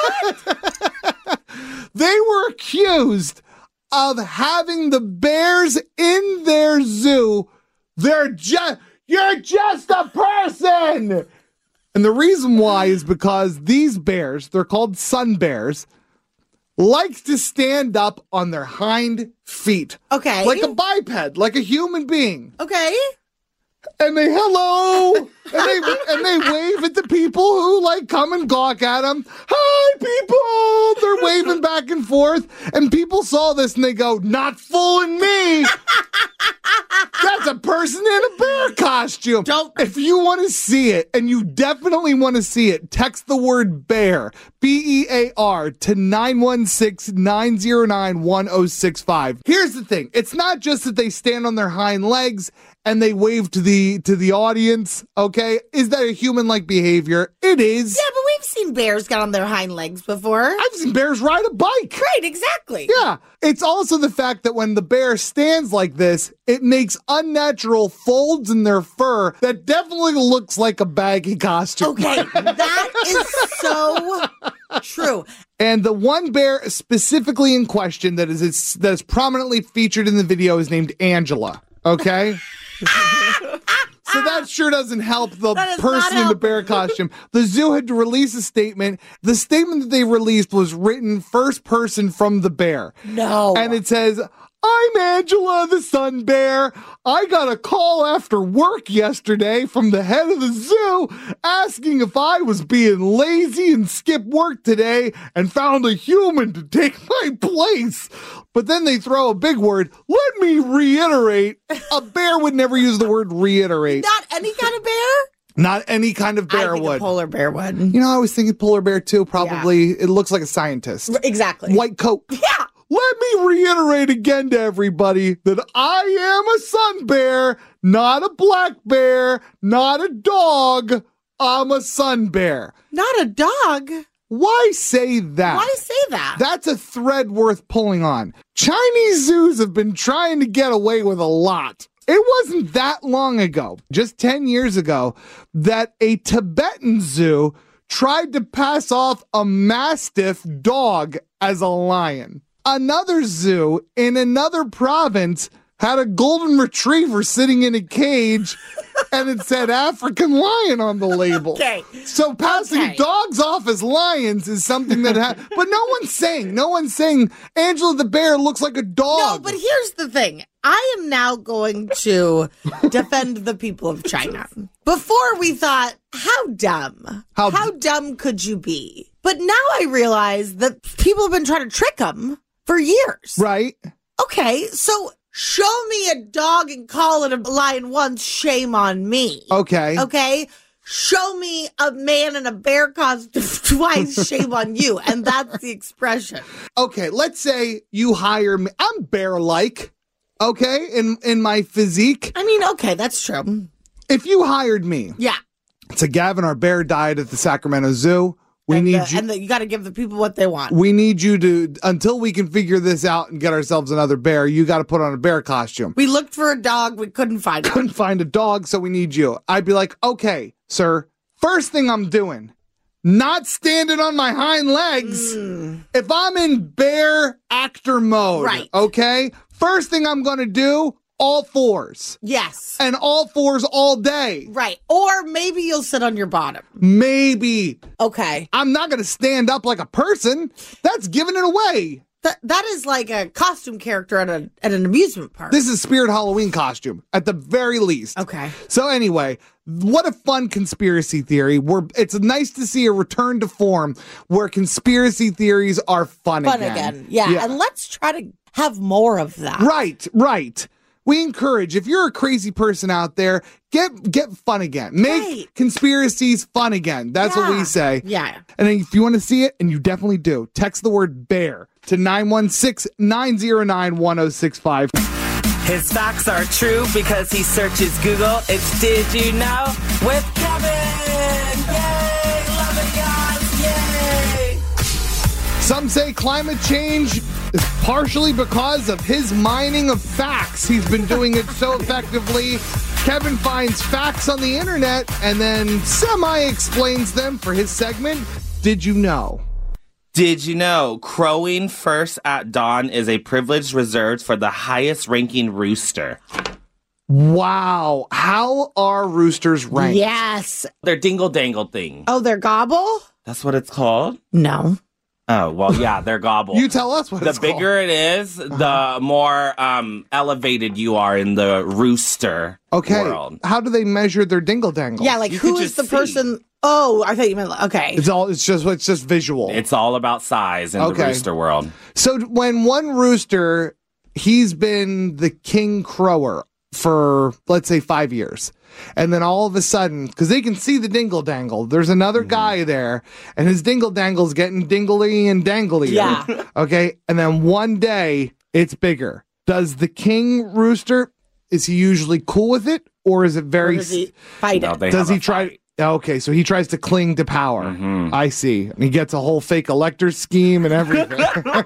They were accused of having the bears in their zoo. They're just, you're just a person. And the reason why is because these bears, they're called sun bears, like to stand up on their hind feet. Okay. Like a biped, like a human being. Okay. And they hello, and they and they wave at the people who like come and gawk at them. Hi, people! They're waving back and forth, and people saw this and they go, "Not fooling me! That's a person in a bear costume." Don't- If you want to see it, and you definitely want to see it, text the word "bear" B E A R to nine one six, nine zero nine, one zero six five. Here's the thing: it's not just that they stand on their hind legs and they wave to the to the audience, okay? Is that a human-like behavior? It is. Yeah, but we've seen bears get on their hind legs before. I've seen bears ride a bike. Right, exactly. Yeah. It's also the fact that when the bear stands like this, it makes unnatural folds in their fur that definitely looks like a baggy costume. Okay, that is so true. And the one bear specifically in question that is is that is prominently featured in the video is named Angela, okay? So that sure doesn't help the That is person not in the bear costume. The zoo had to release a statement. The statement that they released was written first person from the bear. No. And it says, "I'm Angela the sun bear. I got a call after work yesterday from the head of the zoo asking if I was being lazy and skip work today and found a human to take my place." But then they throw a big word. Let me reiterate. A bear would never use the word reiterate. Not any kind of bear? Not any kind of bear I think would. a polar bear would. You know, I was thinking polar bear too, probably. It looks like a scientist. Exactly. White coat. Yeah. Let me reiterate again to everybody that I am a sun bear, not a black bear, not a dog. I'm a sun bear. Not a dog. Why say that? Why say that? That's a thread worth pulling on. Chinese zoos have been trying to get away with a lot. It wasn't that long ago, just ten years ago, that a Tibetan zoo tried to pass off a Mastiff dog as a lion. Another zoo in another province had a golden retriever sitting in a cage and it said African lion on the label. Okay. So passing Okay. dogs off as lions is something that ha- but no one's saying, no one's saying Angela the bear looks like a dog. No, but here's the thing. I am now going to defend the people of China. Before we thought, how dumb? How- How dumb could you be? But now I realize that people have been trying to trick them for years. Right? Okay, so show me a dog and call it a lion once, shame on me. Okay. Okay? Show me a man in a bear costume twice, shame on you. And that's the expression. Okay, let's say you hire me. I'm bear-like, okay, in in my physique. I mean, okay, that's true. If you hired me Yeah. So Gavin, our bear died at the Sacramento Zoo. We and need the, you. and the, you got to give the people what they want. We need you to, until we can figure this out and get ourselves another bear, you got to put on a bear costume. We looked for a dog. We couldn't find one. Couldn't find a dog, so we need you. I'd be like, okay, sir, first thing I'm doing, not standing on my hind legs. Mm. If I'm in bear actor mode, Right. okay, first thing I'm going to do, all fours. Yes. And all fours all day. Right. Or maybe you'll sit on your bottom. Maybe. Okay. I'm not going to stand up like a person. That's giving it away. That that is like a costume character at a at an amusement park. This is Spirit Halloween costume, at the very least. Okay. So anyway, what a fun conspiracy theory. We're, it's nice to see a return to form where conspiracy theories are fun, Fun again. again. Yeah. And let's try to have more of that. Right, right. We encourage, if you're a crazy person out there, get get fun again. Make Right. conspiracies fun again. That's what Yeah. we say. Yeah. And if you want to see it, and you definitely do, text the word bear to nine one six, nine zero nine, one zero six five. His facts are true because he searches Google. It's Did You Know with Kevin. Yay! Love it, guys. Yay! Some say climate change is partially because of his mining of facts. He's been doing it so effectively. Kevin finds facts on the internet and then semi-explains them for his segment, Did You Know? Did you know crowing first at dawn is a privilege reserved for the highest ranking rooster? Wow. How are roosters ranked? Yes. Their dingle dangle thing. Oh, they're gobble? That's what it's called? No. Oh, well, yeah, they're gobble. You tell us what the it's bigger called. it is, the more um, elevated you are in the rooster Okay. world. How do they measure their dingle dangle? Yeah, like You who could is just the see. person? Oh, I thought you meant, okay. It's all it's just it's just visual. It's all about size in Okay. the rooster world. So when one rooster, he's been the king crower for, let's say, five years. And then all of a sudden, because they can see the dingle dangle, there's another Mm-hmm. guy there, and his dingle dangle's getting dingly and dangly. Yeah. Okay. And then one day, it's bigger. Does the king rooster, is he usually cool with it? Or is it Or very. does he fight No, it? they Does have he a try? fight. Okay, so he tries to cling to power. Mhm. I see. And he gets a whole fake elector scheme and everything.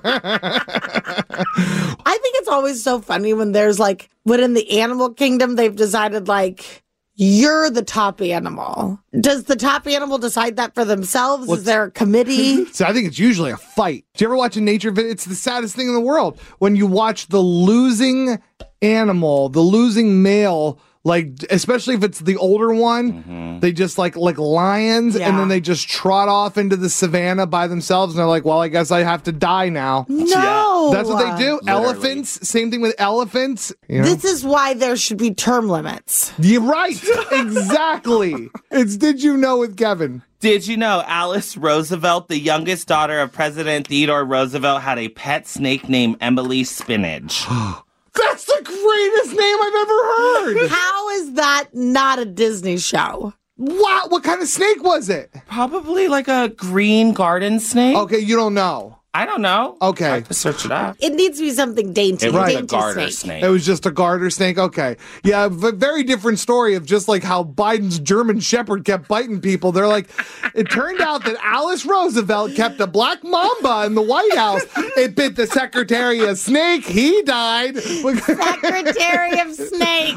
I think it's always so funny when there's like, when in the animal kingdom, they've decided like, you're the top animal. Does the top animal decide that for themselves? What's- Is there a committee? So I think it's usually a fight. Do you ever watch a nature video? It's the saddest thing in the world. When you watch the losing animal, the losing male, like, especially if it's the older one, they just like, like lions, Yeah. and then they just trot off into the savannah by themselves. And they're like, well, I guess I have to die now. No. That's what they do. Literally. Elephants, same thing with elephants. You know? This is why there should be term limits. You're right. Exactly. It's Did You Know with Kevin. Did you know Alice Roosevelt, the youngest daughter of President Theodore Roosevelt, had a pet snake named Emily Spinach? That's the greatest name I've ever heard. How is that not a Disney show? Wow. What kind of snake was it? Probably like a green garden snake. Okay, you don't know. I don't know. Okay. I have to search it up. It needs to be something dainty. It was dainty a garter snake. snake. It was just a garter snake. Okay. Yeah, but very different story of just like how Biden's German Shepherd kept biting people. They're like, it turned out that Alice Roosevelt kept a black mamba in the White House. It bit the Secretary of Snake. He died. Secretary of Snake.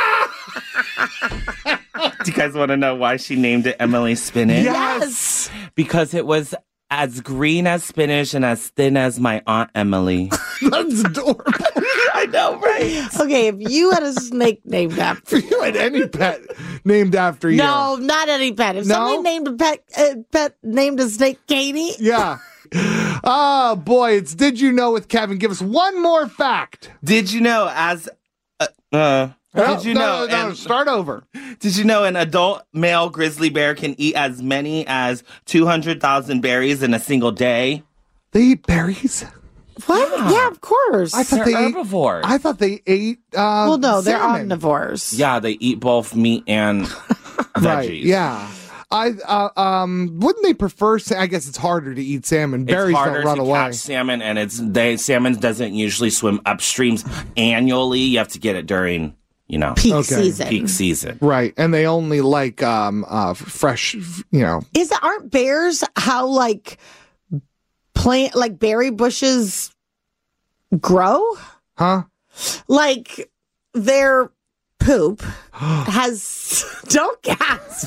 Do you guys want to know why she named it Emily Spinach? Yes. Because it was as green as spinach and as thin as my Aunt Emily. That's adorable. I know, right? Okay, if you had a snake named after If you had any pet named after you. No, not any pet. If No? somebody named a pet, uh, pet named a snake Katie, Yeah. Oh, boy. It's Did You Know with Kevin. Give us one more fact. Did you know as uh, uh did you no, know No, no, an- start over. Did you know an adult male grizzly bear can eat as many as two hundred thousand berries in a single day? They eat berries? what? Yeah, of course. I thought They're they ate- herbivores. I thought they ate. Uh, well, no, they're salmon. omnivores. Yeah, they eat both meat and veggies. Right. Yeah. I uh, um wouldn't they prefer? Sa- I guess it's harder to eat salmon. It's Berries harder don't run to away. catch salmon, and it's they salmon doesn't usually swim upstreams annually. You have to get it during, you know, Peak Okay. season. peak season. Right. And they only like um uh fresh, you know. Is aren't bears how like plant like berry bushes grow? Huh? Like their poop has don't gasp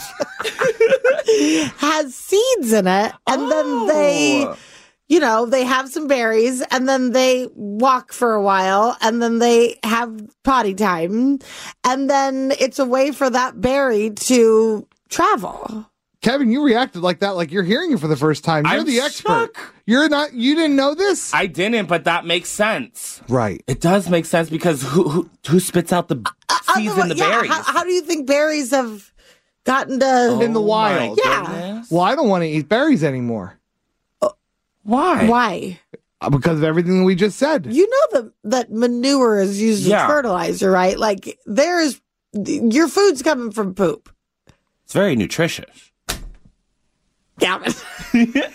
has seeds in it, and then they you know they have some berries, and then they walk for a while, and then they have potty time, and then it's a way for that berry to travel. Kevin, you reacted like that, like you're hearing it for the first time. You're I'm the expert. You're not. You didn't know this. I didn't, but that makes sense. Right. It does make sense because who who, who spits out the seeds Otherwise- and the yeah, berries? How, how do you think berries have gotten to In the wild. Yeah. Well, I don't want to eat berries anymore. Why? Why? Uh, Because of everything we just said. You know that that manure is used Yeah. as fertilizer, right? Like there is your food's coming from poop. It's very nutritious. Damn it.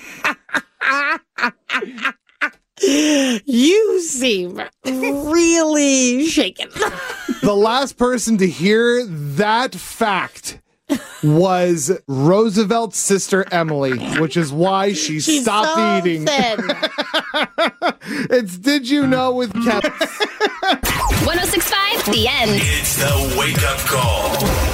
You seem really shaken. The last person to hear that fact was Roosevelt's sister Emily, which is why she She's stopped so eating. thin. It's Did You Know with Kevin. one oh six point five, The End. It's the wake up call.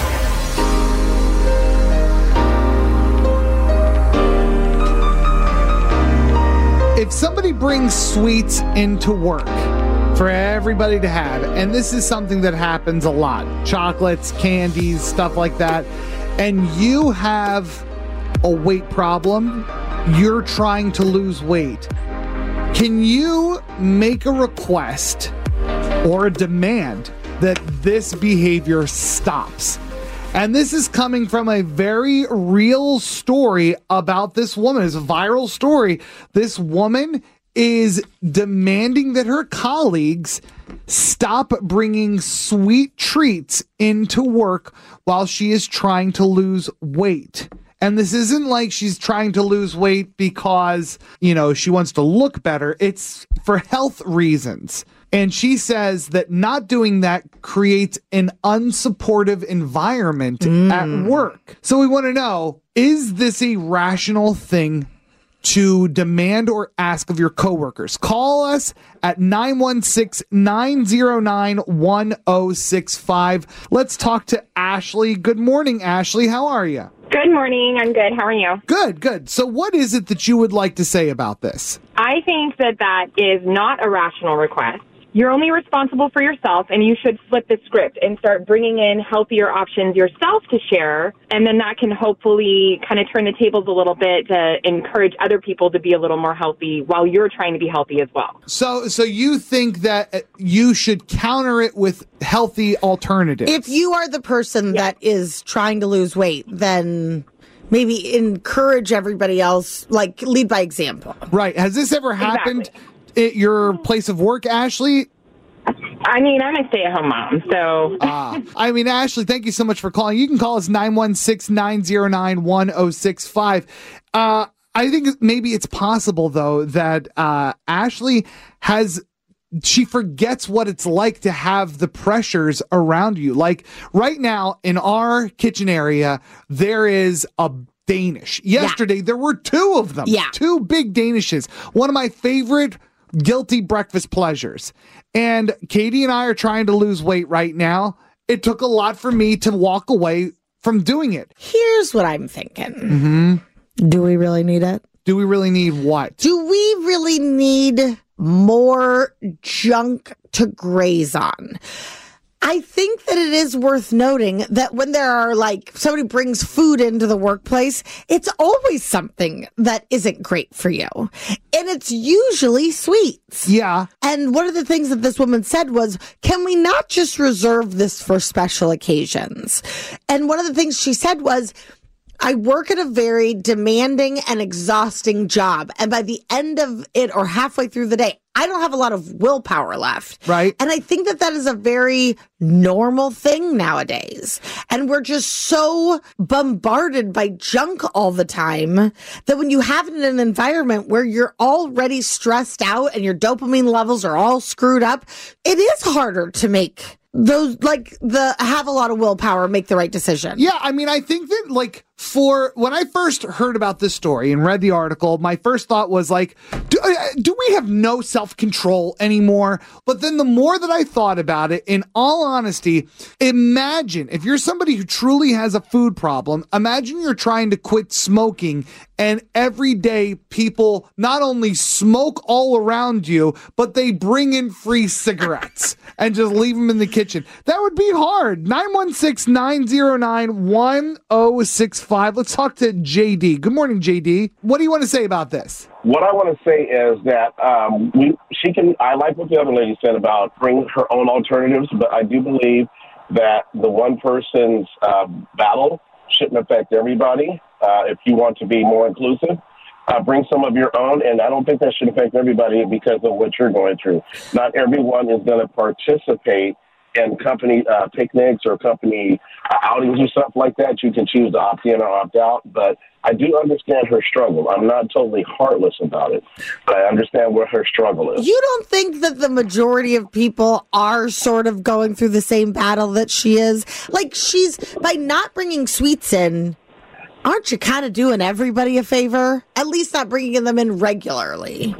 If somebody brings sweets into work for everybody to have, and this is something that happens a lot, chocolates, candies, stuff like that, and you have a weight problem, you're trying to lose weight, can you make a request or a demand that this behavior stops? And this is coming from a very real story about this woman. It's a viral story. This woman is demanding that her colleagues stop bringing sweet treats into work while she is trying to lose weight. And this isn't like she's trying to lose weight because, you know, she wants to look better. It's for health reasons. And she says that not doing that creates an unsupportive environment Mm. at work. So we want to know, is this a rational thing to demand or ask of your coworkers? Call us at nine one six, nine zero nine, one oh six five. Let's talk to Ashley. Good morning, Ashley. How are you? Good morning. I'm good. How are you? Good, good. So what is it that you would like to say about this? I think that that is not a rational request. You're only responsible for yourself, and you should flip the script and start bringing in healthier options yourself to share, and then that can hopefully kind of turn the tables a little bit to encourage other people to be a little more healthy while you're trying to be healthy as well. So so you think that you should counter it with healthy alternatives? If you are the person that is trying to lose weight, then maybe encourage everybody else, like lead by example. Right. Has this ever happened at your place of work, Ashley? I mean, I'm a stay-at-home mom, so... Ah, I mean, Ashley, thank you so much for calling. You can call us nine one six, nine zero nine, one oh six five. Uh, I think maybe it's possible, though, that uh, Ashley has... She forgets what it's like to have the pressures around you. Like right now in our kitchen area, there is a Danish. Yesterday, there were two of them. Yeah. Two big Danishes. One of my favorite guilty breakfast pleasures. And Katie and I are trying to lose weight right now. It took a lot for me to walk away from doing it. Here's what I'm thinking. Mm-hmm. Do we really need it? Do we really need what? Do we really need more junk to graze on? I think that it is worth noting that when there are like somebody brings food into the workplace, it's always something that isn't great for you. And it's usually sweets. Yeah. And one of the things that this woman said was, can we not just reserve this for special occasions? And one of the things she said was, I work at a very demanding and exhausting job. And by the end of it or halfway through the day, I don't have a lot of willpower left. Right. And I think that that is a very normal thing nowadays. And we're just so bombarded by junk all the time that when you have it in an environment where you're already stressed out and your dopamine levels are all screwed up, it is harder to make those like the have a lot of willpower, make the right decision. Yeah, I mean, I think that like for when I first heard about this story and read the article, my first thought was like, do, do we have no self-control anymore? But then the more that I thought about it, in all honesty, imagine if you're somebody who truly has a food problem, imagine you're trying to quit smoking and every day people not only smoke all around you, but they bring in free cigarettes and just leave them in the kitchen. That would be hard. nine one six, nine zero nine, one oh six five. Let's talk to J D. Good morning, J D. What do you want to say about this? What I want to say is that um, we, she can, I like what the other lady said about bring her own alternatives, but I do believe that the one person's uh, battle shouldn't affect everybody. Uh, if you want to be more inclusive, uh, bring some of your own, and I don't think that should affect everybody because of what you're going through. Not everyone is going to participate in company uh, picnics or company uh, outings or stuff like that. You can choose to opt in or opt out, but I do understand her struggle. I'm not totally heartless about it, but I understand where her struggle is. You don't think that the majority of people are sort of going through the same battle that she is? Like, she's, by not bringing sweets in, aren't you kind of doing everybody a favor? At least not bringing them in regularly.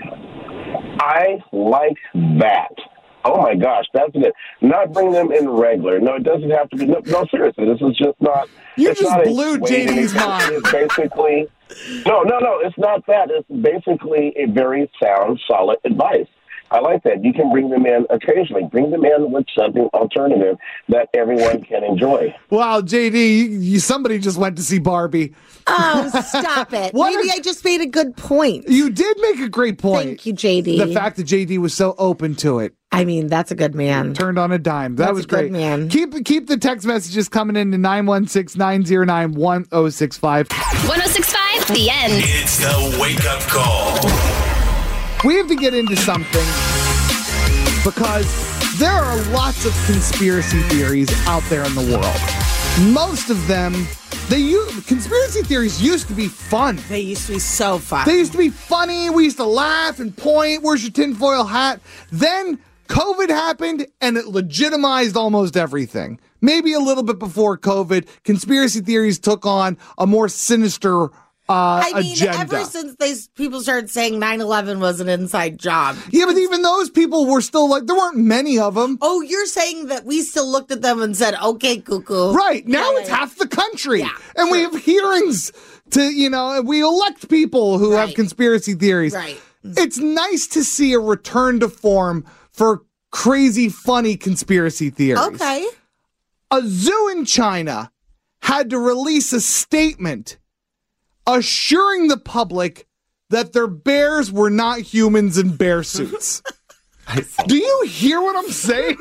I like that. Oh my gosh, that's it. Not bring them in regular. No, it doesn't have to be. No, no seriously, this is just not. You it's just not blew J D's mind. It's basically, no, no, no. It's not that. It's basically a very sound, solid advice. I like that. You can bring them in occasionally. Bring them in with something alternative that everyone can enjoy. Wow, J D, you, you, somebody just went to see Barbie. Oh, stop it. Maybe I just made a good point. You did make a great point. Thank you, J D. The fact that J D was so open to it. I mean, that's a good man. Turned on a dime. That That's was a good great. man. Keep keep the text messages coming in to nine one six, nine zero nine, one oh six five. one oh six point five, The End. It's the Wake Up Call. We have to get into something because there are lots of conspiracy theories out there in the world. Most of them, they use, conspiracy theories used to be fun. They used to be so fun. They used to be funny. We used to laugh and point. Where's your tinfoil hat? Then COVID happened and it legitimized almost everything. Maybe a little bit before COVID, conspiracy theories took on a more sinister uh, I mean, agenda. ever since they people started saying nine eleven was an inside job. Yeah, but even those people were still like, there weren't many of them. Oh, you're saying that we still looked at them and said, okay, cuckoo. Right. Now Yeah, it's yeah. half the country. Yeah, and we have hearings to, you know, we elect people who have Right. conspiracy theories. Right. It's nice to see a return to form for crazy, funny conspiracy theories. Okay. A zoo in China had to release a statement assuring the public that their bears were not humans in bear suits. Do you hear what I'm saying?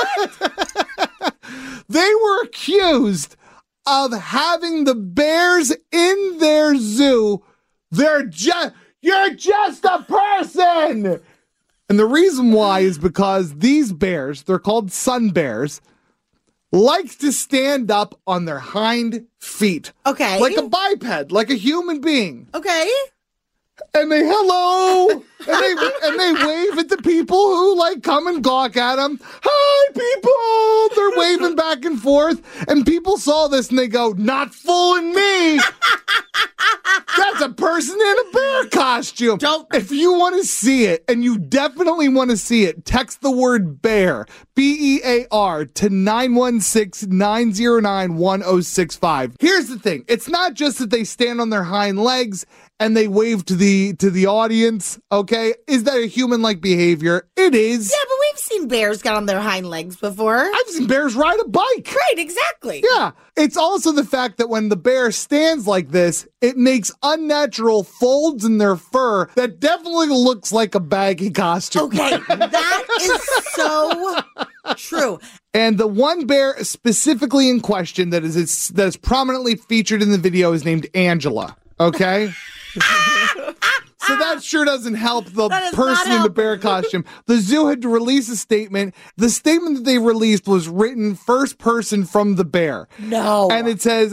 They were accused of having the bears in their zoo. They're just, you're just a person. And the reason why is because these bears, they're called sun bears, like to stand up on their hind feet. Okay. Like a biped, like a human being. Okay. And they hello, and they and they wave at the people who like come and gawk at them. Hi, people! They're waving back and forth, and people saw this and they go, "Not fooling me! That's a person in a bear costume." Don't. If you want to see it, and you definitely want to see it, text the word bear, B E A R, to nine one six, nine zero nine, one oh six five. Here's the thing: it's not just that they stand on their hind legs and they wave to the to the audience, okay? Is that a human-like behavior? It is. Yeah, but we've seen bears get on their hind legs before. I've seen bears ride a bike. Right, exactly. Yeah. It's also the fact that when the bear stands like this, it makes unnatural folds in their fur that definitely looks like a baggy costume. Okay, that is so true. And the one bear specifically in question that is, is that is prominently featured in the video is named Angela, okay? So that sure doesn't help the That is person not in the bear costume. The zoo had to release a statement. The statement that they released was written first person from the bear. No. And it says,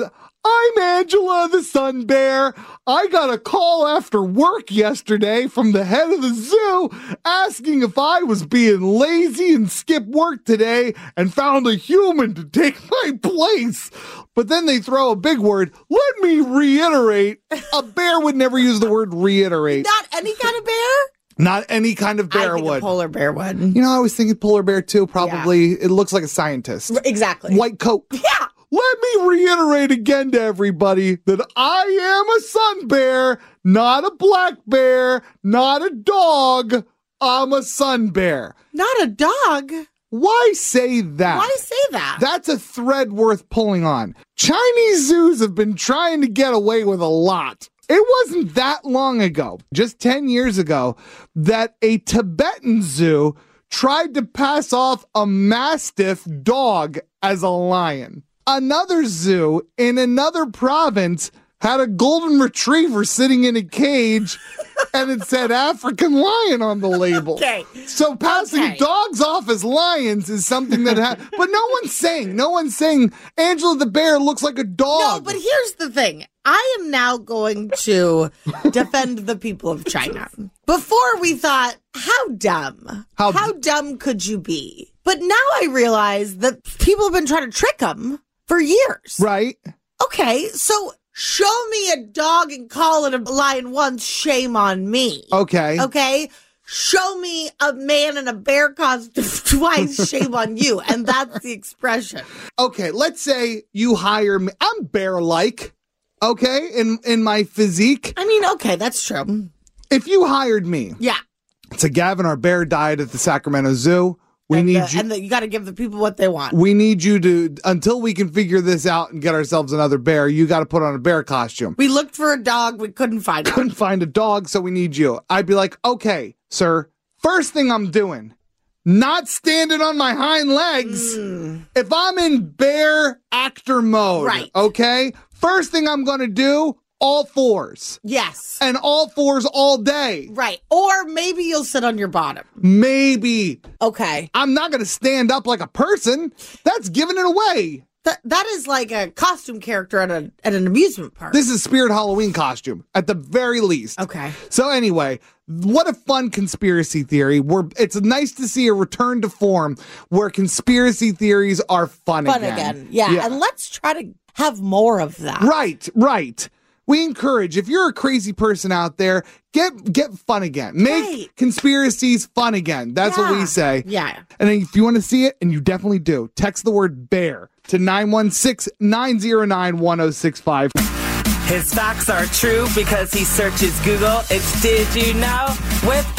I'm Angela the Sun Bear. I got a call after work yesterday from the head of the zoo asking if I was being lazy and skipped work today and found a human to take my place. But then they throw a big word. Let me reiterate. A bear would never use the word reiterate. Not any kind of bear? Not any kind of bear I think would. a polar bear would. You know, I was thinking polar bear too. Probably. Yeah. It looks like a scientist. Exactly. White coat. Yeah. Let me reiterate again to everybody that I am a sun bear, not a black bear, not a dog. I'm a sun bear. Not a dog? Why say that? Why say that? That's a thread worth pulling on. Chinese zoos have been trying to get away with a lot. It wasn't that long ago, just ten years ago, that a Tibetan zoo tried to pass off a Mastiff dog as a lion. Another zoo in another province had a golden retriever sitting in a cage and it said African lion on the label. Okay. So passing Okay. dogs off as lions is something that ha- but no one's saying, no one's saying Angela the bear looks like a dog. No, but here's the thing. I am now going to defend the people of China. Before we thought, how dumb? How, how dumb could you be? But now I realize that people have been trying to trick them for years. Right. Okay, so show me a dog and call it a lion once, shame on me. Okay. Okay? Show me a man in a bear costume twice, shame on you. And that's the expression. Okay, let's say you hire me. I'm bear-like, okay, in, in my physique. I mean, okay, that's true. If you hired me. Yeah. So Gavin, our bear died at the Sacramento Zoo. We and need the, you. and the, you got to give the people what they want. We need you to, until we can figure this out and get ourselves another bear, you got to put on a bear costume. We looked for a dog. We couldn't find it. Couldn't find a dog, so we need you. I'd be like, okay, sir, first thing I'm doing, not standing on my hind legs. Mm. If I'm in bear actor mode, Right. okay, first thing I'm going to do, all fours. Yes. And all fours all day. Right. Or maybe you'll sit on your bottom. Maybe. Okay. I'm not going to stand up like a person. That's giving it away. That that is like a costume character at a at an amusement park. This is Spirit Halloween costume, at the very least. Okay. So anyway, what a fun conspiracy theory. We're, it's nice to see a return to form where conspiracy theories are fun, Fun again. again. Yeah. Yeah. And let's try to have more of that. Right, right. We encourage, if you're a crazy person out there, get get fun again. Make Right. conspiracies fun again. That's what Yeah. we say. Yeah. And if you want to see it, and you definitely do, text the word bear to nine one six, nine zero nine, one zero six five. His facts are true because he searches Google. It's Did You Know with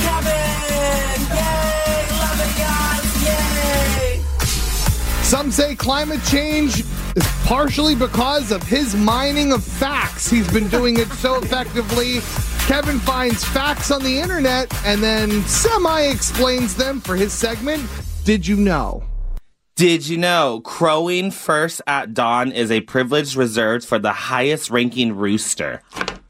Kevin. Yay! Love it, guys. Yay! Some say climate change is partially because of his mining of facts. He's been doing it so effectively. Kevin finds facts on the internet and then semi-explains them for his segment, Did You Know? Did you know crowing first at dawn is a privilege reserved for the highest ranking rooster?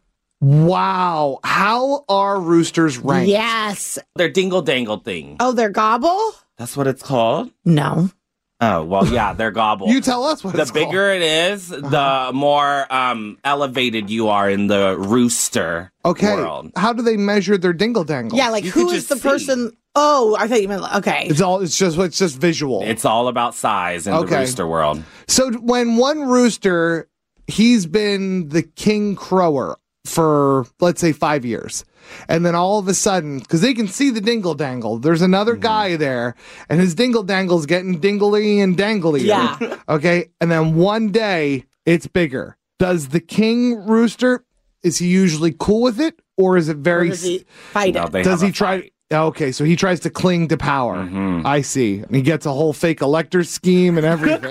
Wow. How are roosters ranked? Yes. Their dingle dangle thing. Oh, they're gobble? That's what it's called? No. Oh, well, yeah, they're gobble. You tell us what The it's bigger it is, the more um, elevated you are in the rooster called. Okay. world. How do they measure their dingle dangle? Yeah, like You who could is just the see. person? Oh, I thought you meant, okay. It's all it's just it's just visual. It's all about size in Okay. the rooster world. So when one rooster, he's been the king crower for, let's say, five years. And then all of a sudden, because they can see the dingle dangle, there's another Mm-hmm. guy there, and his dingle dangle's getting dingly and dangly. Yeah. Okay. And then one day, it's bigger. Does the king rooster, is he usually cool with it? Or is it Or very. does he fight No, it? they Does have he a try? fight. Okay, so he tries to cling to power. Mhm. I see. And he gets a whole fake elector scheme and everything.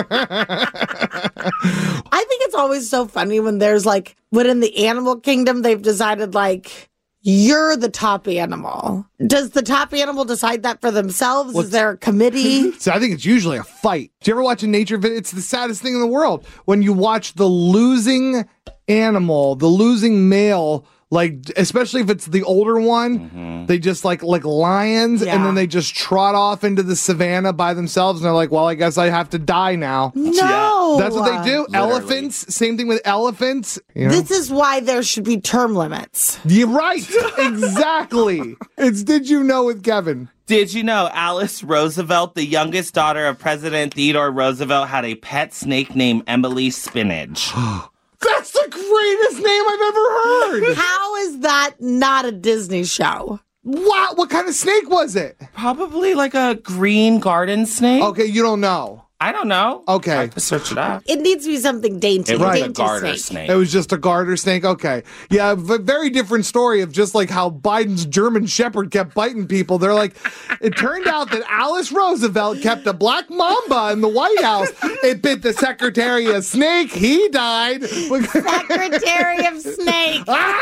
I think it's always so funny when there's like, when in the animal kingdom, they've decided like, you're the top animal. Does the top animal decide that for themselves? What's- Is there a committee? So I think it's usually a fight. Do you ever watch a nature video? It's the saddest thing in the world when you watch the losing animal, the losing male, Like, especially if it's the older one, Mm-hmm. they just like like lions, Yeah. and then they just trot off into the savannah by themselves, and they're like, "Well, I guess I have to die now." No. That's what they do. Literally. Elephants, same thing with elephants. You know? This is why there should be term limits. You're right. Exactly. It's Did You Know with Kevin. Did you know Alice Roosevelt, the youngest daughter of President Theodore Roosevelt, had a pet snake named Emily Spinach? That's the greatest name I've ever heard. How is that not a Disney show? Wow, what kind of snake was it? Probably like a green garden snake. Okay, you don't know. I don't know. Okay. I have to search it up. It needs to be something dainty. It was dainty a garter snake. snake. It was just a garter snake. Okay. Yeah, v- very different story of just like how Biden's German Shepherd kept biting people. They're like, it turned out that Alice Roosevelt kept a black mamba in the White House. It bit the Secretary of Snake. He died. Secretary of Snake.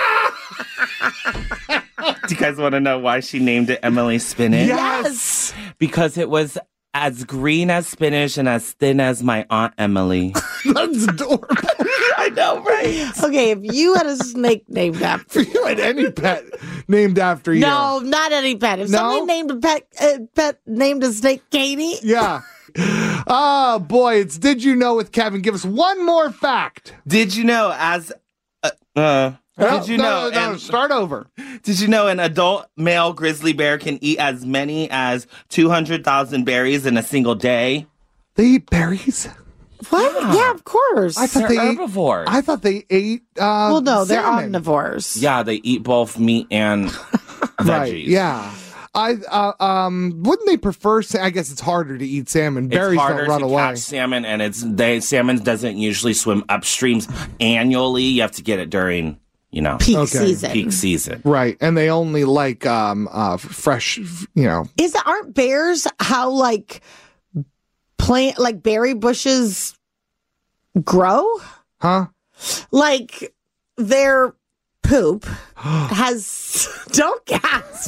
Do you guys want to know why she named it Emily Spinach? Yes. Because it was as green as spinach and as thin as my Aunt Emily. That's adorable. I know, right? Okay, if you had a snake named after If you had any pet named after you. No, not any pet. If No? somebody named a pet, uh, pet named a snake Katie. Yeah. Oh, boy. It's Did You Know with Kevin. Give us one more fact. Did you know as uh, uh No, did you no, know no, no, an- start over. Did you know an adult male grizzly bear can eat as many as two hundred thousand berries in a single day? They eat berries? What? Yeah, of course. I thought They're they ate, herbivores. I thought they ate uh well, no, they're salmon. omnivores. Yeah, they eat both meat and veggies. Right, yeah. I uh, um wouldn't they prefer sa- I guess it's harder to eat salmon. It's Berries harder don't run to away. catch salmon, and it's they salmon doesn't usually swim upstreams annually. You have to get it during, you know, Peak Okay. season. peak season. Right. And they only like um uh f- fresh, f- you know. Is aren't bears how like plant like berry bushes grow? Huh? Like their poop has don't gasp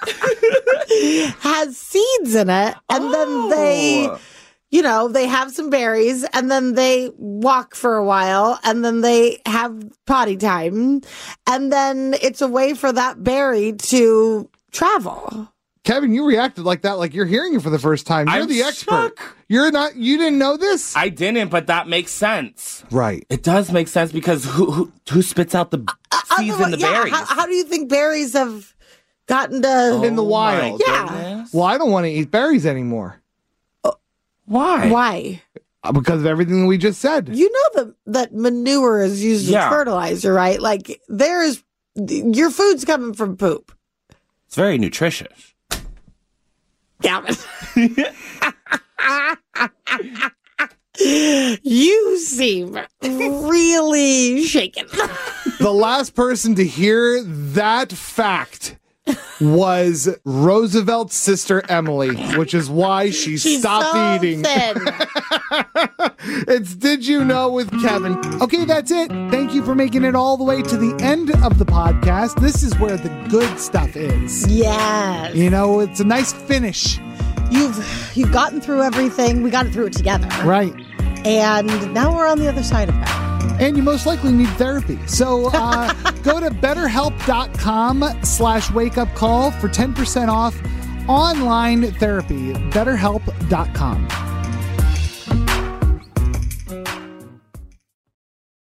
has seeds in it, and then they you know they have some berries, and then they walk for a while, and then they have potty time, and then it's a way for that berry to travel. Kevin, you reacted like that like you're hearing it for the first time. You're I'm the expert. shook. You're not you didn't know this? I didn't, but that makes sense. Right. It does make sense because who who, who spits out the seeds in the yeah, berries? How, how do you think berries have gotten to In the Oh, wild. my Yeah. goodness. Well, I don't want to eat berries anymore. Why? Why? Uh, Because of everything we just said. You know that that manure is used Yeah. as fertilizer, right? Like there is your food's coming from poop. It's very nutritious. Damn it. You seem really shaken. The last person to hear that fact was Roosevelt's sister Emily, which is why she She's stopped so eating. thin. It's Did You Know with Kevin. Okay, that's it. Thank you for making it all the way to the end of the podcast. This is where the good stuff is. Yes. You know, it's a nice finish. You've you've gotten through everything. We got through it together. Right. And now we're on the other side of that. And you most likely need therapy. So uh, go to betterhelp.com slash wake up call for ten percent off online therapy. betterhelp dot com.